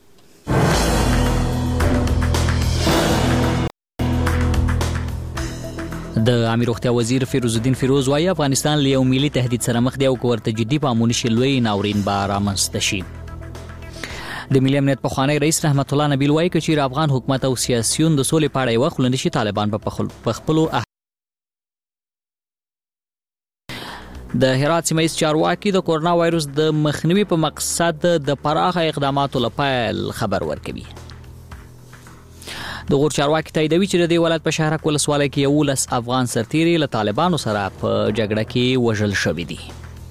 د عامه روغتیا وزیر فیروز الدین فیروز وايي افغانستان له یو ملي تهدید سره مخ دی او ورته جدي پامونه شي لوی ناورین به رامنځته شي. د ملي امنیت پخوانی رئیس رحمت الله نبیل وايي چې افغان حکومت او سیاسيون د سولې په اړه یو خلند شي طالبان په خپلو د هرات سیمه ییز چارواکي د کورونا وایروس د مخنیوي په مقصد د پراخه اقداماتو لپاره خبر ورکوي. د غور چارواکي تاییدوي چې د دې ولایت په شهرک ولسوالۍ کې 11 افغان سرتیري له طالبانو سره په جګړه کې وژل شوي دي.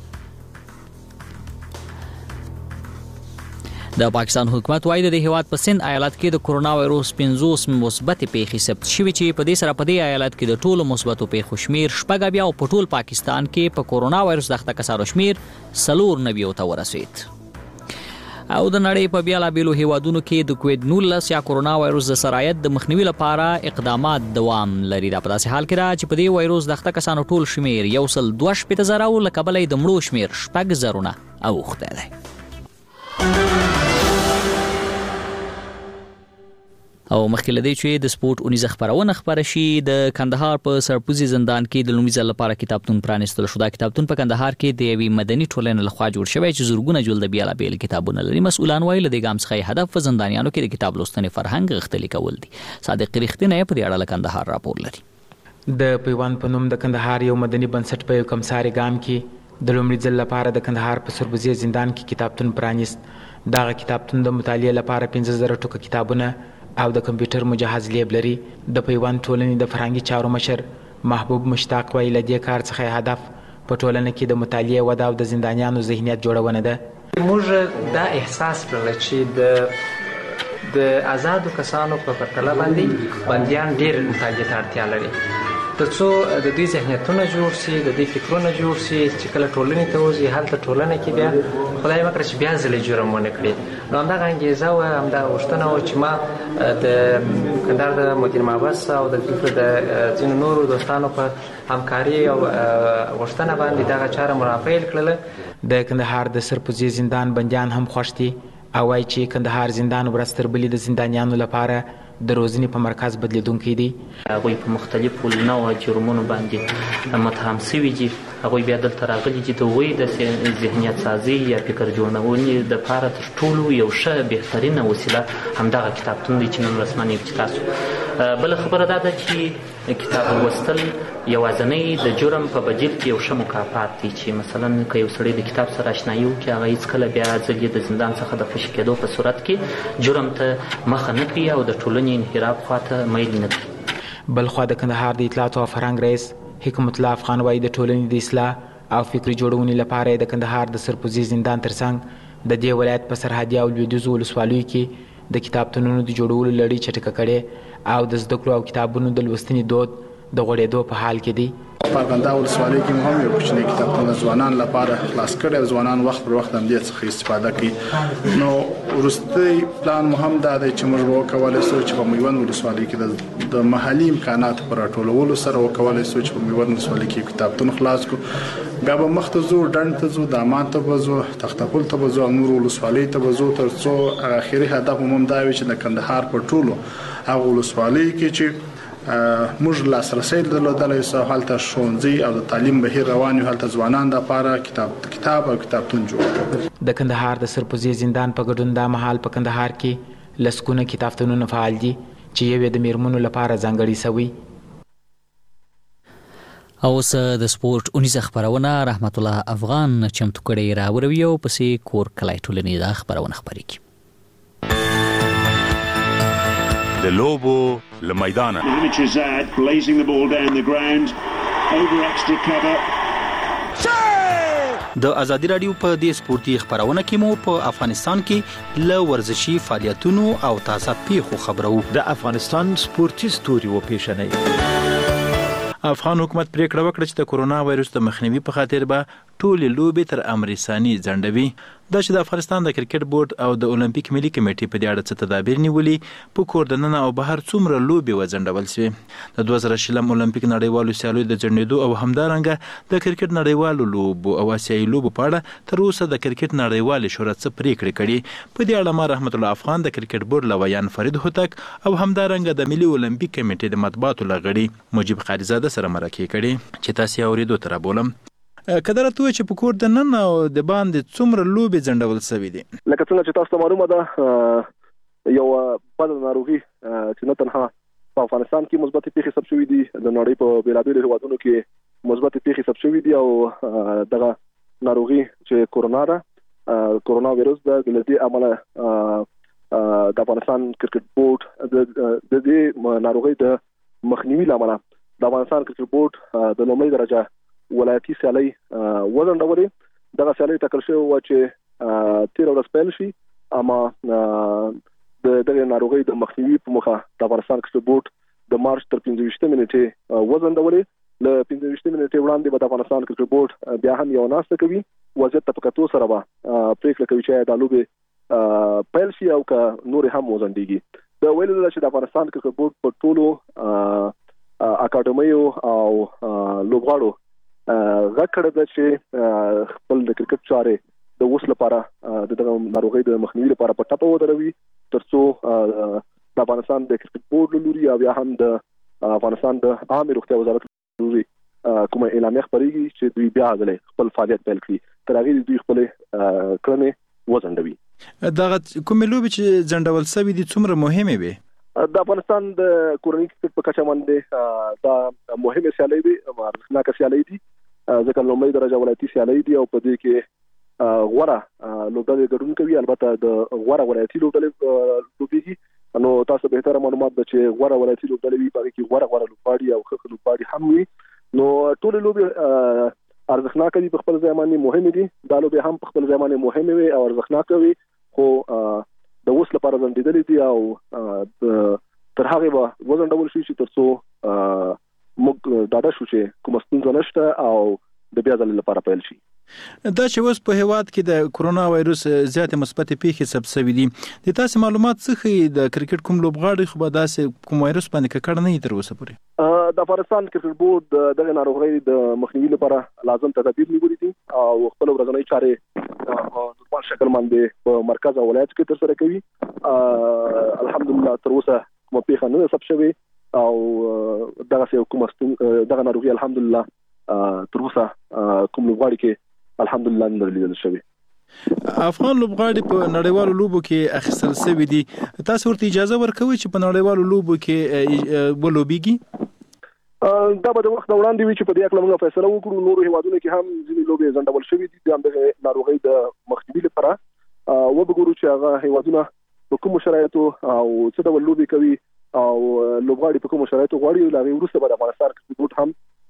د پاکستان حکومت وايي د هیواد په سند ایالت کې د کورونا وایروس 50 مثبت پیښې ثبت شوي چې په دې سره په دې ایالت کې د ټولو مثبتو پیښو شمیر 14 او په ټول پاکستان کې په کورونا وایروس د اخته کسانو شمیر 94 ته ورسید. او د نړۍ په بیلابیلو هیوادونو کې د کووید-19 یا کورونا وایروس د سرایت د مخنیوي لپاره اقدامات دوام لري. دا په داسې حال کې ده چې په دې وایروس د اخته کسانو ټول شمیر 1.2 له کبله د مړو شمیر 6 اوښتی دی. او مخکې له دې چې د سپورت اونیزه خبرونه خبره شي، د کندهار په سرپوزي زندان کې د لومړي ځل لپاره کتابتون پرانیستل شو. دا کتابتون په کندهار کې د یوې مدني ټولنې لخوا جوړ شوی چې زرګونه جلده بیلابیل کتابونه لري. مسؤلان وایي له دې ګام څخه هدف په زندانیانو کې د کتاب لوستنې فرهنګ غښتلي کول دي. صادق رښتینی په دې اړه له کندهار راپور لري. د پیوند په نوم د کندهار یو مدني بنسټ په یو کمساري ګام کې د لومړي ځل لپاره د کندهار په سرپوزي زندان کې کتابتون پرانیست. دغه کتابتون د مطالعې لپاره 15000 ټوکه کتابونه او د کمپیوټر مجهز لیب لري. د پیوند ټولنې د فرهنګي چارو مشر محبوب مشتاق وایي له دې کار څخه هدف په ټولنه کې د مطالعې وده او د زندانیانو ذهنیت جوړونه ده. موږ دا احساس کړل چې د آزادو کسانو په پرتله باندې بندیان ډېر مطالعې ته اړتیا لري ترڅو د دوی ذهنیتونه جوړ شي، د دوی فکرونه جوړ شي چې کله ټولنې ته وځي هلته ټولنه کې بیا خدای مکړه چې بیا ځلې جرم ونه کړي. نو همدغه انګیزه وه، همدغه غوښتنه وه چې ما د کندهار د مدیر محبس او د دلته د ځینو نورو دوستانو په همکاري او غوښتنه باندې دغه چاره مرافعیل کړله. د کندهار د سرپوزي زندان بندیان هم خوښ دي او وایي چې کندهار زندان ورځ تر بلې د زندانیانو لپاره د روزنې په مرکز بدلیدونکی دی. هغوی په مختلفو نوع جرمونو باندې متهم شوي دي. هغوی بیا دلته راغلي دي د هغوی د ذهنیت سازي یا فکر جوړونې دپاره تر ټولو یو ښه بهترینه وسیله همدغه کتابتون دی چې نن رسمن یې چې تاسو. بله خبره دا ده چې کتاب لوستل یوازینی د جرم په بدیل کې یو ښه مکافات دی چې مثلا که یو سړی د کتاب سره اشنایي وکړي هغه هېڅکله بیا ځل د زندان څخه د خوشي کېدو په صورت کې جرم ته مخه نه کړي او د ټولنې انحراف خواته میل نه کړي. بلخوا د کندهار د اطلاعاتو او فرهنګ رئیس حکمت الله افغان وایي د ټولنې د اصلاح او فکري جوړونې لپاره د کندهار د سرپوزي زندان ترڅنګ د دې ولایت په سرحدي او لویدیځو ولسوالیو کې د کتابتونونو د جوړولو لړۍ چټکه کړې او د زده کړو او کتابونو د لوستنې دود د غوړېدو په حال کې دی. په ارغنداب ولسوالۍ کې هم یو کوچنی کتابتون د ځوانانو لپاره خلاص کړی، ځوانان وخت پر وخت هم دې څخه استفاده کوي. نو وروستی پلان مو هم دا دی چې موږ وکولای شو چې په میوند ولسوالۍ کې د محلي امکاناتو پر راټولولو سره وکولای شو چې په میوند ولسوالۍ کې کتابتون خلاص کړو. بیا به مخ ته ځو، ډنډ ته ځو، دامان ته به ځو، تختپل ته به ځو او نور ولسوالۍ ته به ځو، تر څو اخري هدف هم دا وي چې د کندهار په ټولو هغه ولسوالۍ کې چې موږ لاسرسی درلودلی سو هلته ښوونځي او د تعلیم بهیر روان وي، هلته ځوانان دپاره کتاب او کتابتون جوړ کړو. د کندهار د سرپوزي زندان په ګډون دا مهال په کندهار کې لسګونه کتابتونونه فعال دي چې یو د میرمنو لپاره ځانګړي سوي. او اوس د سپورت اونیزه خبرونه رحمت الله افغان چمتو کړی راوروي او پسې کور کلای ټولنې دا خبرونه خبرې کی. د لوبو لمیدانه د ازادي رادیو په دې سپورتي خبرونه کې مو په افغانستان کې له ورزشي فعالیتونو او تازه پیښو خبرو. د افغانستان سپورتي ستوري و پیشنې افغان حکومت پریکړه وکړه چې د کورونا وایرس د مخنیوي په خاطر به ټولې لوبې تر امر ثاني ځنډوي. دا چې د افغانستان د کرکټ بورډ او د اولمپیک ملي کمیټې په دې اړه څه تدابیر نیولي، په کور دننه او بهر څومره لوبې وځنډول شوې. د 2020 اولمپیک نړیوالو سیالیو د ځنډېدو او همدارنګه د کرکټ نړیوالو لوبو او آسیایي لوبو په اړه تر اوسه د کرکټ نړیوالې شورا څه پریکړې کړي. په دې اړه ما رحمت الله افغان د کرکټ بورډ لویان فرید هوتک او همدارنګه د ملي اولمپیک کمیټې د مطبوعاتو لغړي مجيب قاریزاده سره مرکه کړي چې تاسو اورېدو تر بولم. کدرته چې په کور د نن او د باندې څومره لوبې ځنډول شوې دي. لکه څنګه چې تاسو ته معلومه ده یو بد ناروغي چې نه تنها په افغانستان کې مثبت پیښې ثبت شوې دي، د نړۍ په بیلابیلو هیوادونو کې مثبت پیښې ثبت شوې دي او دغه ناروغي چې کورونا وایرس د دې عمله د افغانستان کرکټ بورډ د دې ناروغي د مخنیوي لپاره د افغانستان کرکټ بورډ د لومړي درجه ولایتي سیالي وځنډولې. دغه سیالي ټاکل شوې وه چې 13 ورځې پیل شي، اما د دغه ناروغۍ د مخنیوي په موخه د افغانستان کرکټ بورډ د مارچ تر 15 نیټې وځنډولې. له 15 نیټې وړاندې به د افغانستان کرکټ بورډ بیا هم یو ناسته کوي، وضعیت ته په کتو سره به پریکړه کوي چې دا لوبې پیل شي او که نور هم وځنډېږي. د ویلو چې د افغانستان کرکټ بورډ په ټولو اکاډمیو او لوبغاړو غږ کړی ده چې خپل د کرکټ چارې د اوس لپاره د دغه ناروغۍ د مخنیوي لپاره په ټاپه ودروي، ترڅو د افغانستان د کرکټ بورډ لوري او یا هم د افغانستان د عامه روغتیا وزارت لوري کومه اعلامیه خبرېږي چې دوی بیا غلې خپل فعالیت پیل کړي، تر هغه دوی خپل کړنې وځنډوي. دغه کومې لوبې چې ځنډول شوې دي څومره مهمه وي؟ د افغانستان د کورنۍ کرکټ په کچه باندې دا مهمه سیالي دي، ارزښتناکه سیالي دي، ځکه لومړی درجه ولایتي سیالي دي او په دې کې غوره لوبډلې ګډون کوي. البته د غوره ولایتي لوبډلې لوبېږي، نو تاسو به تر معلومات ده چې غوره ولایتي لوبډلې وي، په کې غوره لوبغاړي او ښه لوبغاړي هم وي. نو ټول لوبې ارزښتناکه دي، په خپل ځای باندې مهمه دي. دا لوبې هم په خپل ځای باندې مهمه وي او ارزښتناکه وي، خو د اوس لپاره ځنډېدلې دي او تر هغه به وځنډول شي چې ترڅو موږ ډاډه شو چې کوم ستونزه نشته او د بیا ځل لپاره پیل شي. دا چې اوس په هیواد کې د کورونا وایرس زیاتې مثبت پیښې ثبت شوې دي، د تاسو معلومات څخه د کرکټ کوم لوبغاړي خو به داسې کوم وایرس باندې ککړ نه تر اوسه پورې؟ د افغانستان کرکټ بورډ دغه ناروغۍ د مخنیوي لپاره لازم تدابیر نیولي دي او خپل ورځنی چارې په ټول شکل باندې په مرکز او ولایت کې ترسره کوي. الحمدلله تر اوسه کومه پیښه نه ثبت شوې او دغه ناروغي الحمدلله تر اوسه کوم لوبغاړي کې الحمدلله نه لیدل شوی. افغان لوبغاړي په نړیوالو لوبو کې اخیستل شوي دي، تاسو ورته اجازه ورکوي چې په نړیوالو لوبو کې ولوبېږي؟ دا به د وخت وړاندې وي چې په دې اړه موږ فیصله وکړو. نورو هیوادونو کې هم ځینې لوبې ځنډول شوي دي د همدغه ناروغۍ د مخنیوي لپاره. وبګورو چې هغه هیوادونه په کومو شرایطو او څه ډول لوبې کوي او لوبغاړي په کومو شرایطو غواړي. له هغې وروسته به د افغانستان کرکټ بورډ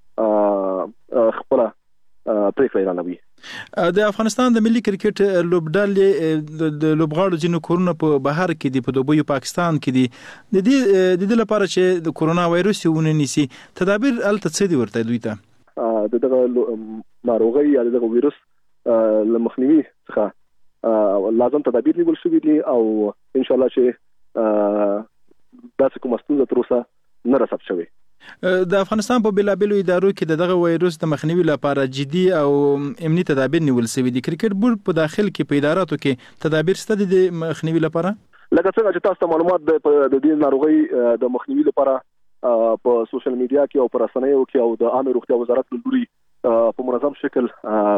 هم خپله پریکړه اعلانوي. د افغانستان د ملي کرکټ لوبډلې د لوبغاړو ځینو کورونه په بهر کې دي، په دوبۍ او پاکستان کې دي. د دې لپاره چې د کورونا وایرس ونه نیسي تدابیر الته څه دي ورته دوی ته؟ دغه ناروغي یا دغه وایرس لمخنیوي څخه لازم تدابیر نیول شوي دي او ان شاء الله چې داسې کومه ستونزه تر اوسه نه رسب شوې. د افغانستان په بېلابېلو ادارو کې دغه وایرس د مخنیوي لپاره جدي او امني تدابیر نیول شوي دي. کرکټ بورډ په داخل کې په اداراتو کې تدابیر شته د مخنیوي لپاره؟ لکه څنګه چې تاسو ته معلومات د دې ناروغي د مخنیوي لپاره په سوشل میډیا کې او پر رسنیو کې او د عامه روغتیا وزارت له لوري په منظم شکل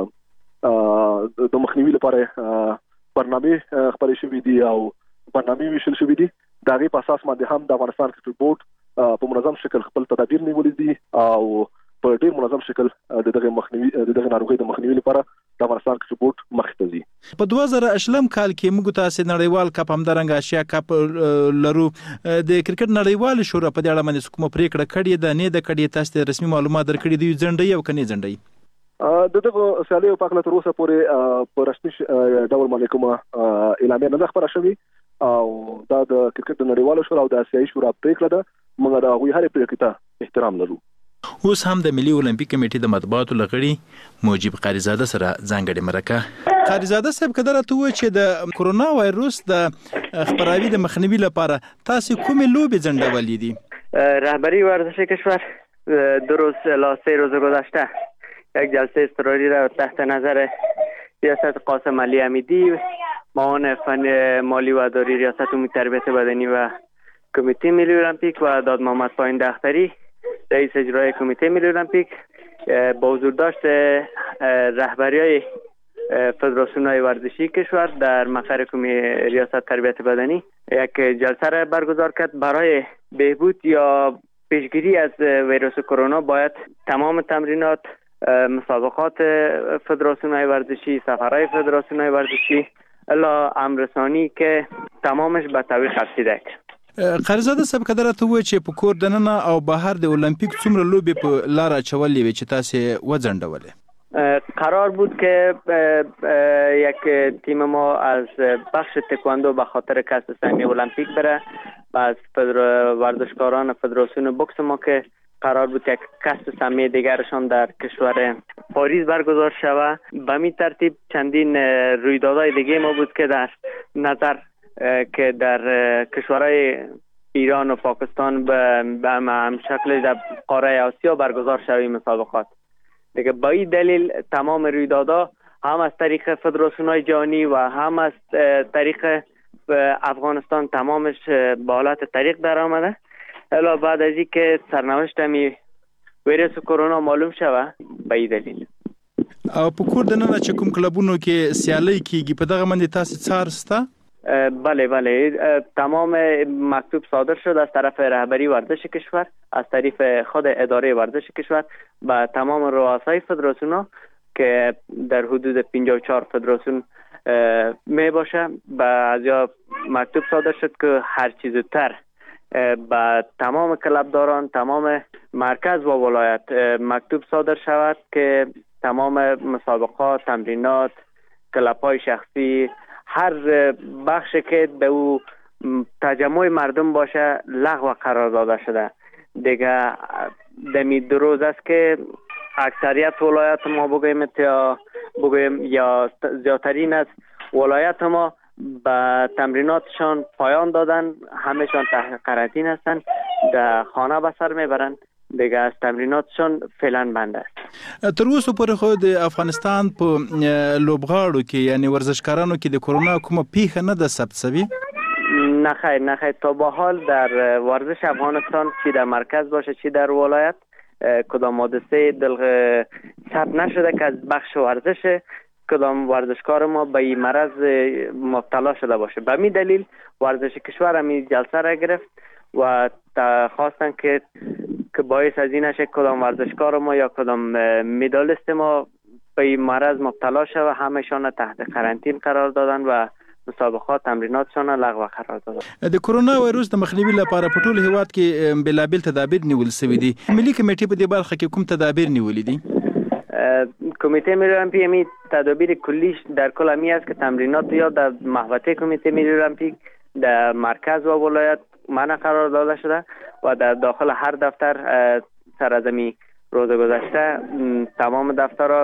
د مخنیوي لپاره برنامه خپرې شوې دي او برنامه ویشل شوې دي. د هغې په اساس باندې هم د افغانستان کرکټ بورډ په منظم شکل خپل تدابیر نیولې دي او په ډېر منظم شکل د دغه ناروغي د مخنیوي لپاره د افغانستان کرکټ بورډ مخې ته ځي. په 2018 کال کې موږ تاسو نړیوال کپ همدارنګه آسیا کپ لرو. د کرکټ نړیوال شورا په دې اړه باندې کومه پریکړه کړې ده نه ده کړې؟ تاسو رسمي معلومات درکړي دي ځنډي او کني ځنډي؟ دغه سیالیو په اړه تر اوسه پورې په رسمي ډول باندې کومه اعلامیه نه خبره شوې او دا د کرکټ نړیوال شورا او د آسیایي شورا پریکړه ده. موږ د هغوی هرې پریکړې ته احترام لرو. اوس هم د ملي اولمپیک کمیټې د مطبوعاتو لغړي موجب قاریزاده سره ځانګړې مرکه. قاریزاده صاحب کدره ته و چې د کرونا وایروس د خپراوي د مخنیوي لپاره تاسو کومې لوبې ځنډولې دي؟ رهبری ورزش کشور 2 روز الی 3 روز گذشته یک جلسه اضطراری را تحت نظر ریاست قاسم علی حمیدی، معاون فن مالی و اداری ریاست امور تربیت بدنی و کمیته ملی المپیک و داد محمد پایین اختری رئیس اجرای کمیته ملی المپیک با حضور داشت رهبریای فدراسیون‌های ورزشی کشور در مقر ریاست تربیت بدنی یک جلسه را برگزار کرد. برای بهبود یا پیشگیری از ویروس کرونا باید تمام تمرینات، مسابقات فدراسیون‌های ورزشی، سفرهای فدراسیون‌های ورزشی الا امرسانی که تمامش به تعویق رسیده. قاریزاده صاحب کدره ته و چې په کور دننه او بهر د المپیک څومره لوبې په لار اچولې وي چې تاسو وځنډولې؟ قرار بود که یک تیم ما از بخش تکواندو به خاطر کسب سهمیه المپیک بره و از ورزشکاران فدراسیون بوکس ما که قرار بود یک کسب سهمیه دیگرشان در کشور پاریس برگزار شود. به همین ترتیب چندین رویدادهای دیگه ما بود که در نظر که در کشورهای ایران و پاکستان به هم شکل در قاره آسیا برگزار شوی مسابقات دیگه. با این دلیل تمام رویدادها هم از طریق فدراسیون‌های جهانی و هم از طریق افغانستان تمامش به حالت طریق در آمده. الا بعد از اینکه سرنوشت می ویروس کرونا معلوم شوه به این دلیل. او په کور دننه چې کوم کلبونو کې سیالي کیږي په دغه باندې تاسو څار ستا؟ بله تمام مکتوب صادر شد از طرف رهبری ورزش کشور، از طریق خود اداره ورزش کشور و تمام رؤسای فدراسیون که در حدود 54 فدراسیون می باشه. و از یا مکتوب صادر شد که هر چیز زودتر با تمام کلبداران، تمام مرکز و ولایت مکتوب صادر شود که تمام مسابقات، تمرینات، کلب‌های شخصی، هر بخش که به او تجمع مردم باشه لغو قرار داده شده دیگه. دمی 2 روز است که اکثریت ولایت ما بگویم یا زیادترین از ولایت ما به تمریناتشان پایان دادن، همهشان تحت قرنطینه هستند، در خانه به سر میبرند دیگه. از تمریناتشان فعلا بند است. تر اوسه پورې خو د افغانستان په لوبغاړو کې یعنی ورزشکارانو کې د کرونا کومه پیښه نه ده ثبت شوې؟ نه خیر تا به حال در ورزش افغانستان چی در مرکز باشه چی در ولایت کدام حادثه ثبت نشده که از بخش ورزش کدام ورزشکار ما به این مرض مبتلا شده باشه. به همین دلیل ورزش کشور همین جلسه را گرفت و خواستن که باعث از این نشه کدام ورزشکار ما یا کدام مدالیست ما به این مرض مبتلا شده و همهشان تحت قرنطین قرار دادن و مسابقات تمریناتشان لغو قرار دادن. د کرونا وایروس د مخنیوي لپاره په ټول هیواد کې بلابل تدابیر نیول شوي دي. ملي کمیټې په دې برخه کې کوم تدابیر نیولې دي؟ کمیته ملی المپیک می تدابیر کلیش در کل همی است که تمرینات یا در محوطه کمیته ملی المپیک در مرکز و ولایت منع قرار داده شده و در داخل هر دفتر سرازمی روز گذشته تمام دفترها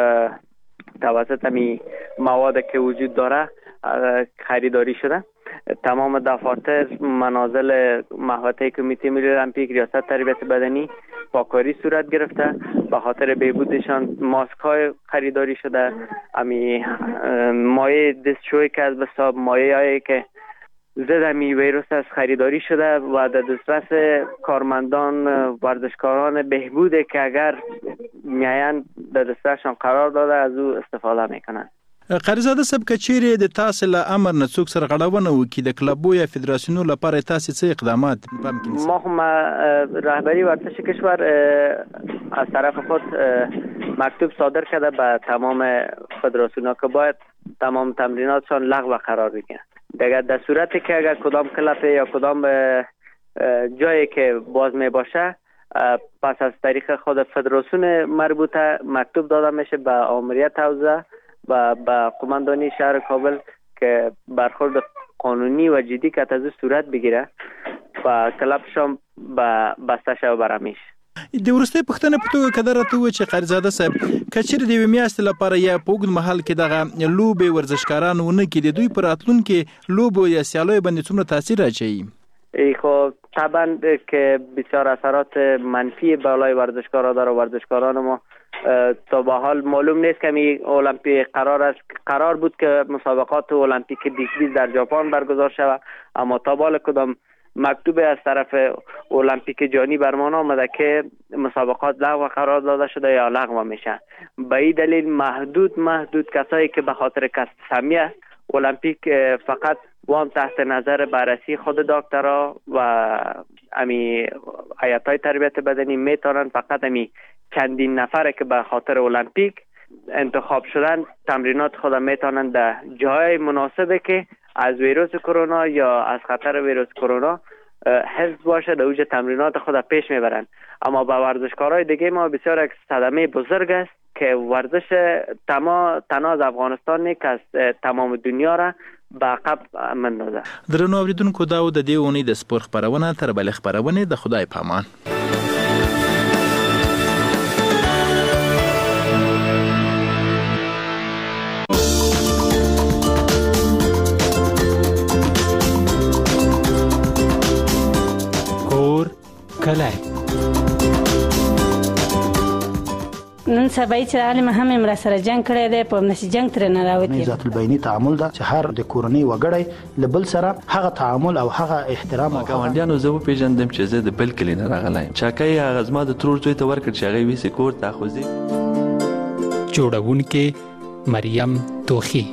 توسط می مواد که وجود داره خریداری شده. تمام دفاتر، منازل محوطه کمیته ملی المپیک، ریاست تربیت بدنی پاکاری صورت گرفته. به خاطر بهبودشان ماسک های خریداری شده. امی مایع دستشویی که از بساب مایع هایی که ضد امی ویروس از خریداری شده و در دسترس کارمندان ورزشکاران بهبوده که اگر میاین در دسترسشان قرار داده از او استفاده میکنن. قریزاده صاحب که چیرې د تاسو له امر نه څوک سرغړونه وکړي د کلبو یا فدراسیونو لپاره تاسو څه اقدامات ما هم رهبری ورزش کشور از طرف خود مکتوب صادر کرده به تمام فدراسیون‌ها که باید تمام تمریناتشان لغو قرار بگیرن. دیگه در صورتی که اگر کدام کلب یا کدام جایی که باز می باشه پس از طریق خود فدراسیون مربوطه مکتوب داده میشه به آمریت حوزه و به قماندانی شهر کابل که برخورد قانونی و جدی که از صورت بگیره و کلبشان به بسته شو برمیش. د ورسته پښتنه په توګه کده راته و چې قریزاده صاحب کچیر د میاشت لپاره یا په وګړو محل کې دغه لوبې ورزشکاران ونه کې د دوی پر راتلونکو لوبو یا سیالۍ باندې څومره تاثیر اچوي؟ خب طبعا که بسیار اثرات منفی بالای ورزشکارا داره. ورزشکاران ما تا به حال معلوم نیست که می المپیک قرار بود که مسابقات المپیک 2020 در ژاپن برگزار شود، اما تا بالا کدام مکتوب از طرف المپیک جهانی برمان آمده که مسابقات لغو قرار داده شده یا لغو میشن. به این دلیل محدود کسایی که به خاطر کسمیه المپیک فقط وان تحت نظر بررسی خود دکترها و امی هیئت‌های تربیت بدنی میتونن فقط امی چندین نفره که به خاطر المپیک انتخاب شدن تمرینات خود میتونن در جای مناسبه که از ویروس کرونا یا از خطر ویروس کرونا حفظ باشه در اوج تمرینات خود پیش میبرن. اما با ورزشکارای دیگه ما بسیار یک صدمه بزرگ است که ورزش تناز افغانستان نه که از تمام دنیا را به عقب مندازه. درنو اوریدونکو دا د دې اونۍ د سپورت خبرونه تر بلې خبرونه د خدای پامان. کور کلی نن سبا چې عالم هم امر سره جنگ کړی دی په نشي جنگ تر نه راوتی. ذات البینی تعامل دا چې هر د کورنۍ وګړی لبل سره هغه تعامل او هغه احترام او ګاونډیانو زه پیژندم چې زه د بل کلی نه راغلایم. چاکای هغه زما د ترور زوی ته ورکړ چې هغه ویسي کور ته خوځي. جوړونکې مریم توخی.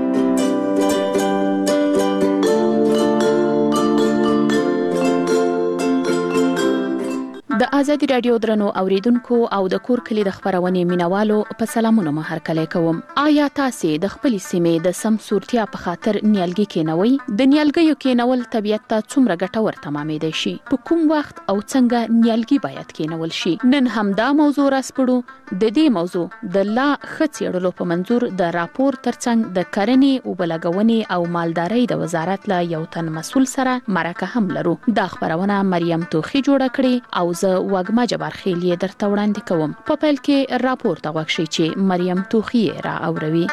د ازادي رادیو درنو اوریدونکو او د کور کلی د خبرونې مینوالو په سلامونه مو هرکلی کوم. آیا تاسو د خپل سیمې د سم صورتیا په خاطر نیالګي کینوي؟ د نیالګیو کینول طبيعت ته څومره ګټور تمامېدای شي؟ په کوم وخت او څنګه نیالګي باید کینول شي؟ نن همدا موضوع راسپړو. د دې موضوع د لا خڅېړلو په منظور د راپور ترڅنګ د کرنې او بلګونې او مالدارۍ د وزارت له یو تن مسول سره مرکه هم لرو. دا خبرونه مریم توخی جوړه کړې او وګما جبار خیلی درته وړاندې کوم. په پیل کې راپور ته وښی چې مریم توخی را اوروي.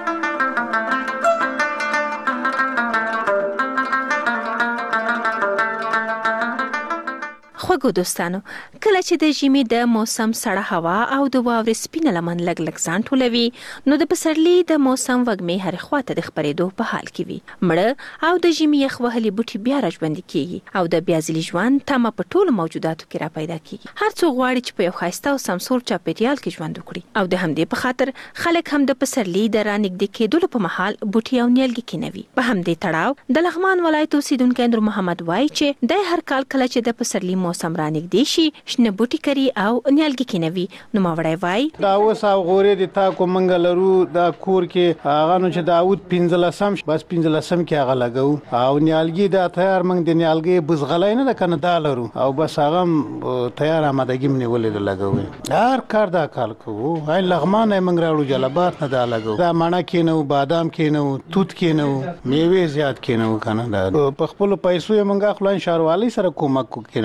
خوږو دوستانو، کله چې د ژمي د موسم سړه هوا او د واورې سپینه لمن لګ ځان ټولوي، نو د پسرلي د موسم وږمې هر خواته د خبرېدو په حال کې وي. مړه او د ژمي یخ وهلي بوټي بیا راژوندي کیږي او د بیا ځلي ژوند تمه په ټولو موجوداتو کې را پیدا کیږي. هر څوک غواړي چې په یو ښایسته او سمسور چاپیریال کې ژوند وکړي او د همدې په خاطر خلک هم د پسرلي د رانږدې کېدلو په مهال بوټي او نیالګي کینوي. په همدې تړاو د لغمان ولایت اوسیدونکی اندرو محمد وایي چې د هر کال کله چې د پسرلي موسم رانږدې شي شنه بوټي کري او نیالګي کینوي. نو ماوړی وای دا اوس او غورې د تا کو منګ لرو دا کور کې هغه نو چې داوود 15 بس 15 کې هغه لګو او نیالګي دا تیار منګ د نیالګي بزغلای نه کنه دا لرو او بس هغه تیار آمادګي منی ولې لګو. هر کار دا کال کو هاي لغمان منګ راړو جلبات نه دا لګو. دا ماڼه کینو بادام کینو توت کینو میوه زیات کینو کنه دا په خپل پیسو منګه خلان شاروالي سره کومک کینو وینل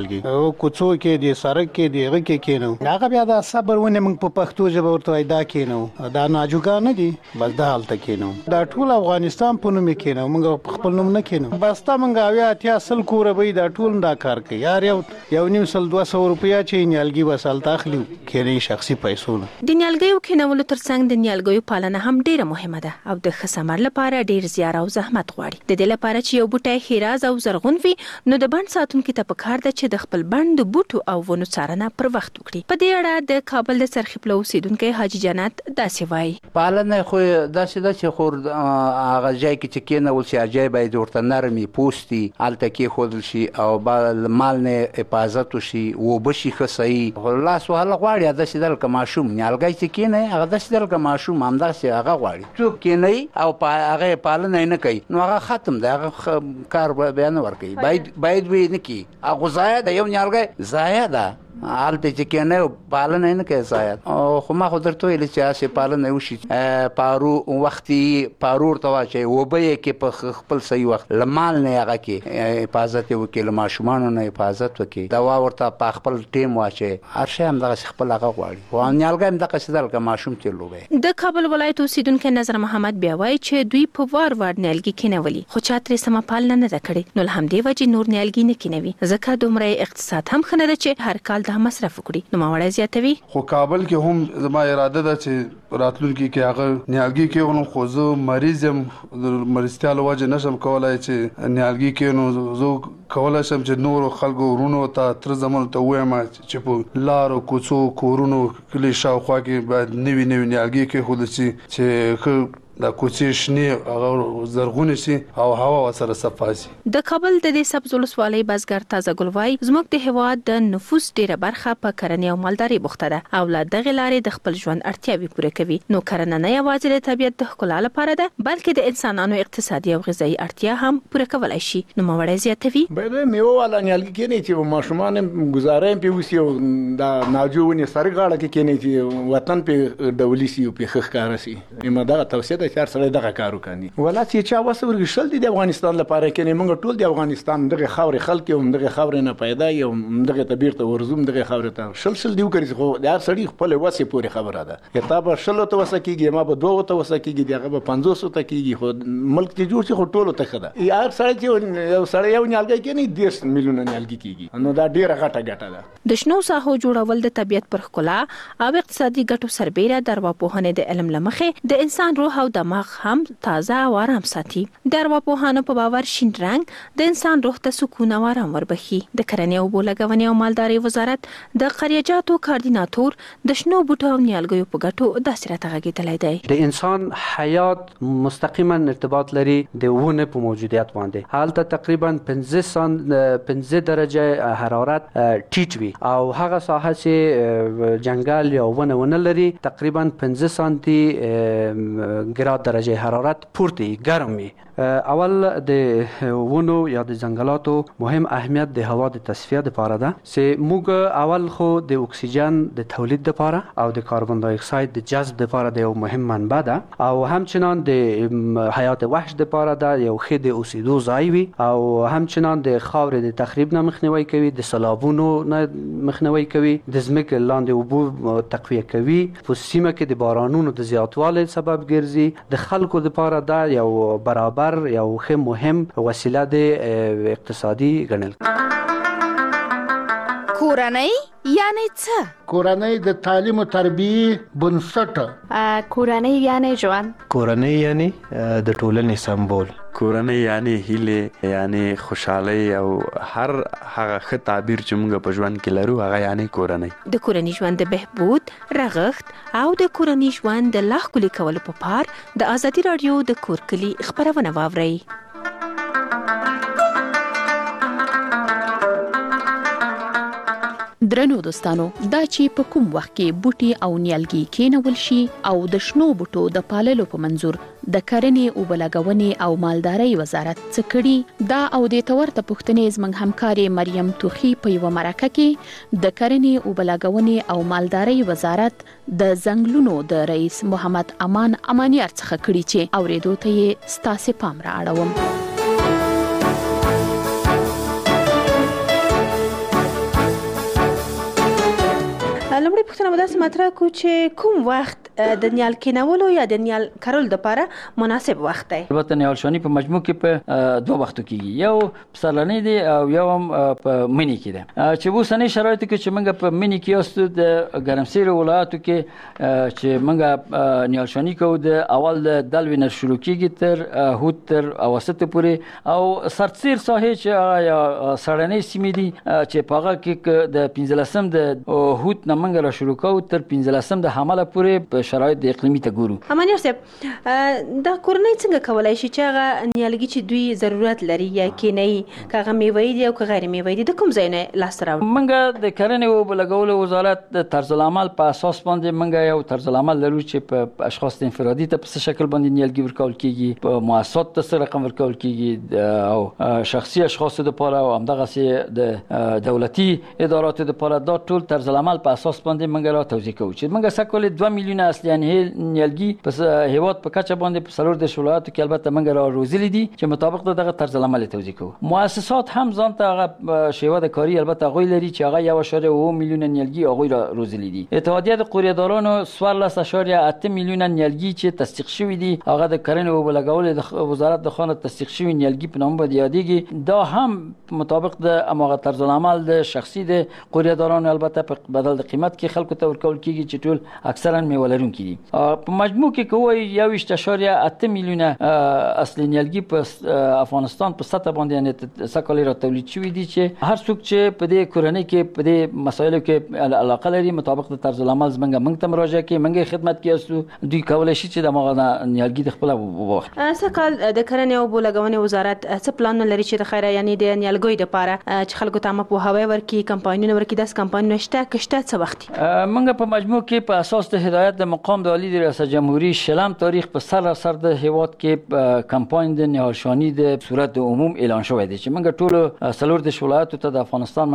نیالګي او کوڅو کې د سړک کې دغه کې کینو هغه بیا د صبر ونه موږ په پښتو ژبه ورته دا کینو دا ناجوګا نه دي بس دا حالت کینو دا ټول افغانستان په نوم کینو موږ خپل نوم نه کینو بس تا موږ اویا اتیا سل کور به دا ټول دا کار کوي یار یو نیم سل 200 روپیا چې نیالګي وسال تاخلو کینې شخصي پیسو نه د نیالګیو کینولو ترڅنګ د نیالګیو پالنه هم ډیره مهمه ده او د خسمر لپاره ډیر زیار او زحمت غواړي د دې لپاره چې یو بوټی خیراز او زرغون وي نو د بند ساتونکو ته پکار ده چې د خپل بند بوټو او ونو څارنه پر وخت وکړي په دې اړه د کابل د سرخی پلو اوسیدونکو حاجی جنت داسې وایي پالنه خو داسې ده چې خور هغه ځای کې چې کېنول شي اجای باید ورته نرمي پوستي الته کې خودل شي او مال نه حفاظت وشي و بشي خصي خلاص وهله غواړي داسې دل که ماشوم نیالګی چې کېنه هغه داسې دل که ماشوم همداسې هغه غواړي څوک کېنئ او هغه پالنه نه کوي نو هغه ختم دی هغه کار بیا نه ورکوي باید وي نه کي هغه ضایع ده یو نیالګی ضایع ده حالته چې کېنه پالنه نه کوي ضایع خو ما خو درته ویل چې اسې پالنه وشي پارو وختي پارور ته واچي وبه کې په خپل صحیح وخت لمال نه هغه کې حفاظت وکړي لماشومانو نه حفاظت وکړي دوا ورته په خپل ټیم واچي هر شی هم دغه خپل هغه غواړي او نیالګي هم دغه څه دل ماشوم تلوي د کابل ولایت اوسیدونکو نظر محمد بیا وایي چې دوی په وار نیالګي کینولي خو چاترې سم پالنه نه کړي نو الحمدلله وجه نور نیالګي نه کینوي ځکه دومره اقتصاد هم خنه ده چې هر کال د مصرف وکړي نو ماوړی زیاتوي خو کابل کې هم زما اراده ده چې راتلونکي کې هغه نیالګي کې ونو خو زه مریض يم مرستیا له وجه نشم کولای چې نیالګي کې نو زه کولای شم چې نور خلکو ورونو ته تر زمونږ ته وایم چې په لارو کوڅو کورونو کلی شاوخوا کې باید نوي نیالګي کې خو چې د کوڅې شنه هغه زرغون شي او هوا وسره صفا شي د کابل د دې سبز ولسوالۍ بزګر تازه ګلوای زموږ د هواد د نفوس ډیره برخه په کرنې او مالداري بوخته ده او له دغه لارې د خپل ژوند اړتیاوې پوره کوي نو کرنه نه یوازې د طبیعت د ښکلا لپاره ده بلکې د انسانانو اقتصادي او غذایی اړتیا هم پوره کولای شي نو ماوړی زیاتوي باید میوه والا نیالګي کې نه چې ماشومان گزارې په وسی او د ناجوونی سر غاړه کې نه چې وطن په ډولي سی او په خخکار سي ایمه دا توصیه چار سره دغه کارو کوي ولات چې چا وسورګ شل دي د افغانستان لپاره کې نه موږ ټول د افغانستان دغه خاورې خلک او دغه خاورې نه پیدا یو دغه طبيعت ته ورزوم دغه خاورې ته شل دیو کوي خو د هر سړي خپل وسه پوری خبره ده کتاب شل ته وسه کیږي ما به 2 ته وسه کیږي دغه به 500 ته کیږي خو ملک ته جوړ شي خو ټولو ته خده یار سړی چې یو سړی یو نیالګي کې نه 10 میلیون نیالګي کیږي نو دا ډیره غټه ده د شنو ساحو جوړول د طبيعت پر ښکلا او اقتصادي ګټو سربېره د ارواپوهنې د علم لمخې د انسان روح او دماغ هم تازه او آرام ساتي د ارواپوهانو په باور شین رنګ د انسان روح ته سکون او آرام وربخي د کرنې او بولګونې او مالداري وزارت د قریجاتو کاردیناتور د شنو بوټو او نیالګیو په ګټو داسې راته غږېدلی دی د انسان حیات مستقیما ارتباط لري د ونه په موجودیت باندې هلته تقریبا 15 درجه حرارت ټیټ وي او هغه ساحه چې جنگل یا ونه لري تقریبا 15 سانتي ګراد درجه حرارت پورته ګرم وي اول د ونو یا د ځنګلاتو مهم اهمیت د هوا د تصفیه لپاره ده چې موږ اول خو د اکسیجن د تولید لپاره او د کاربن دای اکساید د جذب لپاره د یو مهم منبع ده او همچنان د حیات وحش لپاره ده یو ښه د اوسېدو ځای وي او همچنان د خاورې د تخریب نه مخنیوي کوي د سیلابونو نه مخنیوي کوي د ځمکې لاندې اوبو تقویه کوي په سیمه کې د بارانونو د زیاتوالي سبب ګرځي د خلکو لپاره ده یو برابر یو ښه مهم وسیله د اقتصادي ګڼل کورنۍ یعنی څه؟ کورنۍ د تعلیم او تربیه بنسټ. کورنۍ یعنی ژوند. کورنۍ یعنی د ټولنې سمبول. کورنۍ یعنی هیله یعنی خوشحالي او هر هغه ښه تعبیر چې موږ په ژوند کې لرو هغه یعنی کورنۍ. د کورنۍ ژوند د بهبود رغښت او د کورنۍ ژوند د لا ښکلي کولو په پار د ازادي رادیو د کور کلي خبرونه واورئ. درنو دوستانو دا چې په کوم وخت کې بوټي او نیالګي کېنول شي او د شنو بوټو د پاللو په منظور د کرنې او بلګونې او مالدارۍ وزارت څه کړي دا او د تورته پښتنې زمنګ همکاري مریم توخي په یو مرکه کې د کرنې او بلګونې او مالدارۍ وزارت د زنګلونو د رئیس محمد امان امانیار څخه کړي چې اوریدو ته یې ستاسو پام را اړوم. لومړی پوښتنه به داسې مطرح کړو چې کوم وخت د نیال کینولو یا د نیال کرلو لپاره مناسب وخت دی؟ البته نیالشاني په مجموع کې په دوه وختو کېږي، یو پسرلنی دی او یو هم په مني کې دی. چې اوسنۍ شرایطو کې چې موږ په مني کې یاستو د ګرمسیرو ولایاتو کې چې موږ نیالشاني کوو د اول د دلوي نه شروع کېږي تر هود تر اواسطو پورې، او سرتسیر ساحې چې یا سړنۍ سیمې دي چې په هغه کې د 15 د هود نه موږ را شروع کوو تر 15 د حمله پورې په شرایط د اقلیمي ته ګورو. امانیار صاحب، دا کورنۍ څنګه کولای شي چې هغه نیالګي چې دوی ضرورت لري یا کینې که هغه میوې دي او که غیر میوې دي د کوم ځای نه لاسته راوړي؟ موږ د کرنې او اوبه لګولو وزارت د طرز العمل په اساس باندې موږ یو طرز العمل لرو چې په اشخاص انفرادي ته په څه شکل باندې نیالګي ورکول کیږي، په مؤسسات ته څه رقم ورکول کیږي او شخصي اشخاصو لپاره او همدغه د دولتي اداراتو لپاره دا ټول طرز العمل په اساس باندې موږ را توضیح کوو چې موږ سکول 2 میلیونه اصلي نیالګي په هیواد په کچه باندې په سلور د ولایاتو کې البته موږ را روزلي دي چې مطابق دغه طرز العمل توضیح کوو. مؤسسات هم ځان ته هغه شیوه د کاری البته غوي لري چې هغه 1.9 میلیونه نیالګي هغه را روزلي دي. اتحادیه د قوریدارانو 14.8 میلیونه نیالګي چې تصدیق شوی دي هغه د کرنې او بلګول د وزارت د خانه تصدیق شوی نیالګي په نوم باندې یادېږي. دا هم مطابق د امغه طرز العمل د شخصي د قوریدارانو البته په بدل د قیمت کې خلکو ته ورکول کیږي چې ټول اکثرا میوه لرونکي دي. په مجموع کې کوی 1.8 میلیونه اصلي نیالګي په افغانستان په سطح باندې سکالي را تولید شوی دي چې هر څوک چې په دې کورنۍ کې په دې مسایلو کې علاقه لري مطابق د طرز العمل موږ ته مراجعه کوي، موږ خدمت کوي، دوی کولای شي چې د مغه نیالګي د خپل وخت سکال د کرنې او بولګونې وزارت څه پلان لري چې د خیره یعنی د نیالګي لپاره چې خلکو ته مو په هوا ورکی کمپاینونه ورکی داس کمپاینونه شته کشته څه وخت موږ په مجموع کې په اساس د هدایت د مقام د عالی ریاست جمهوریت شلم تاریخ په سر د هیواد کې کمپاین د نیالشاني د صورت عموم اعلان شوی دی چې موږ ټول سلور د ولایاتو ته د افغانستان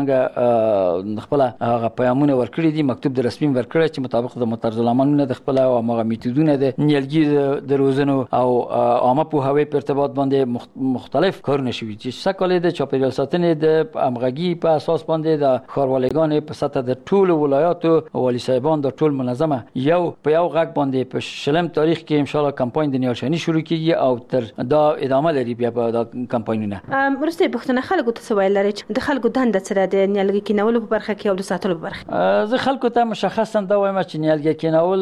موږ خپل هغه پیغامونه ورکړي دي، مکتوب د رسمي ورکړی چې مطابق د طرز العملونو د خپل او هغه میتودونه د نیالګي د روزنو او عامه پوهاوی په ارتباط باندې مختلف کارونه شوي چې سکه‌ل د چاپیریال ساتنې د همغږي په اساس باندې د ښاروالګانو په سطح د ټول ولایاتو والی صاحبان د ټول منظمه یو په یو غږ باندې په شلم تاریخ کې ان شاء الله کمپاین د نیالشاني شروع کیږي او تر دا ادامه لري بیا په دا کمپاینونه. ورسته پښتنه خلکو ته سوال لري چې د خلکو دنده سره د نیالګي کینولو په برخه کې او د ساتلو په برخه زه خلکو ته مشخصا دا وایم چې نیالګي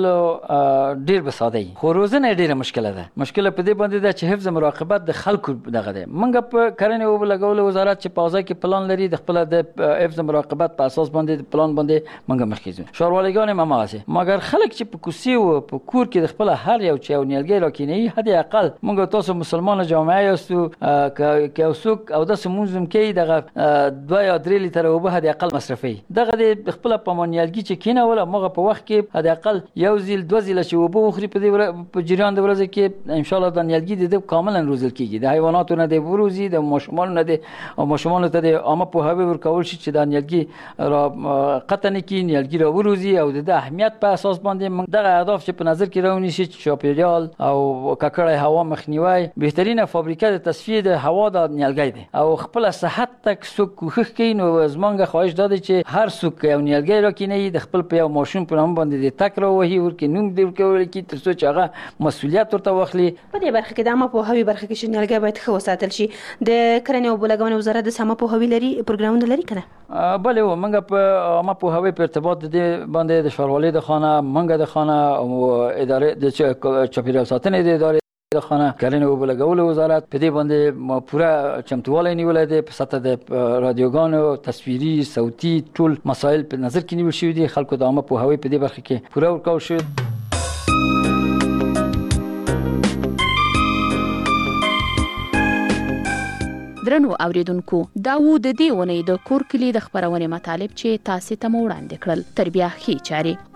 کینول ډیر به ساده وي، خو روزنه ډیره مشکله ده. مشکله په دې باندې ده چې حفظ مراقبت د خلکو دغه ده. موږ په کرنې او بلګول وزارت چې پازه کې پلان لري د خپل د حفظ مراقبت په اساس باندې پلان باندې موږ مخکې ځو. ښاروالګان هم ماسه مګر خلک چې په کوسي او په کور کې د خپل هر یو چې نیالګي راکینی حد اقل موږ تاسو مسلمان جامعه یاستو که اوسوک او د سمونزم کې دغه 2 یا 3 لیتر اوبه حد اقل مصرفي دغه د خپل په نیالګي چې کینه ولا موږ په وخت کې حد اقل یو ځل 2 ځله چې اوبه وخوري په دې جریان د ورځې کې ان شاء الله د نیالګي د کاملا روزل کیږي. د حیواناتو نه د وروزي د ماشومان نه د او ماشومان ته د عامه پوهاوی ورکول شي چې د نیالګي را قطع نه کی نیالګي را وروزي او د اهمیت په اساس باندې موږ دغه اهداف چې په نظر کې راونی شي چې چاپیریال او ککړې هوا مخنیوي بهترینه فابریکه د تصفیه د هوا د نیالګي دی او خپل صحت تک څوک کوښښ کوي. نو زمونږ خواهش ده چې هر څوک یو نیالګي راکیني د خپل په یو ماشوم په نوم باندې د تک راوهي ورکې نوم دی ورکول کی تر څو چې هغه مسؤلیت ورته واخلي. په دې برخه کې د عامه پوهاوی برخه کې چې نیالګي باید ښه وساتل شي. د کرنې او بلګونې وزارت د عامه پوهاوی لري پروګرامونه لري کنه؟ بله موږ په عامه پوهاوی په ارتباط د باندې د ښاروالۍ د خانه موږ د خانه او ادارې د چاپیریال ساتنې د ادارې د خانه کرنې او بلګول وزارت په دې باندې پوره چمتووالی نیولای دی. په سطح د رادیوګانو تصویري صوتي ټول مسایل په نظر کې نیول شوی دي. خلکو د عامه پوهاوی په دې برخه کې پوره ورکول شوی. درنو اوریدونکو دا و د دې ونې د کور کلی د خبرونه مطالب چې تاسو ته وړاندې کړل. تر بیا خې چاري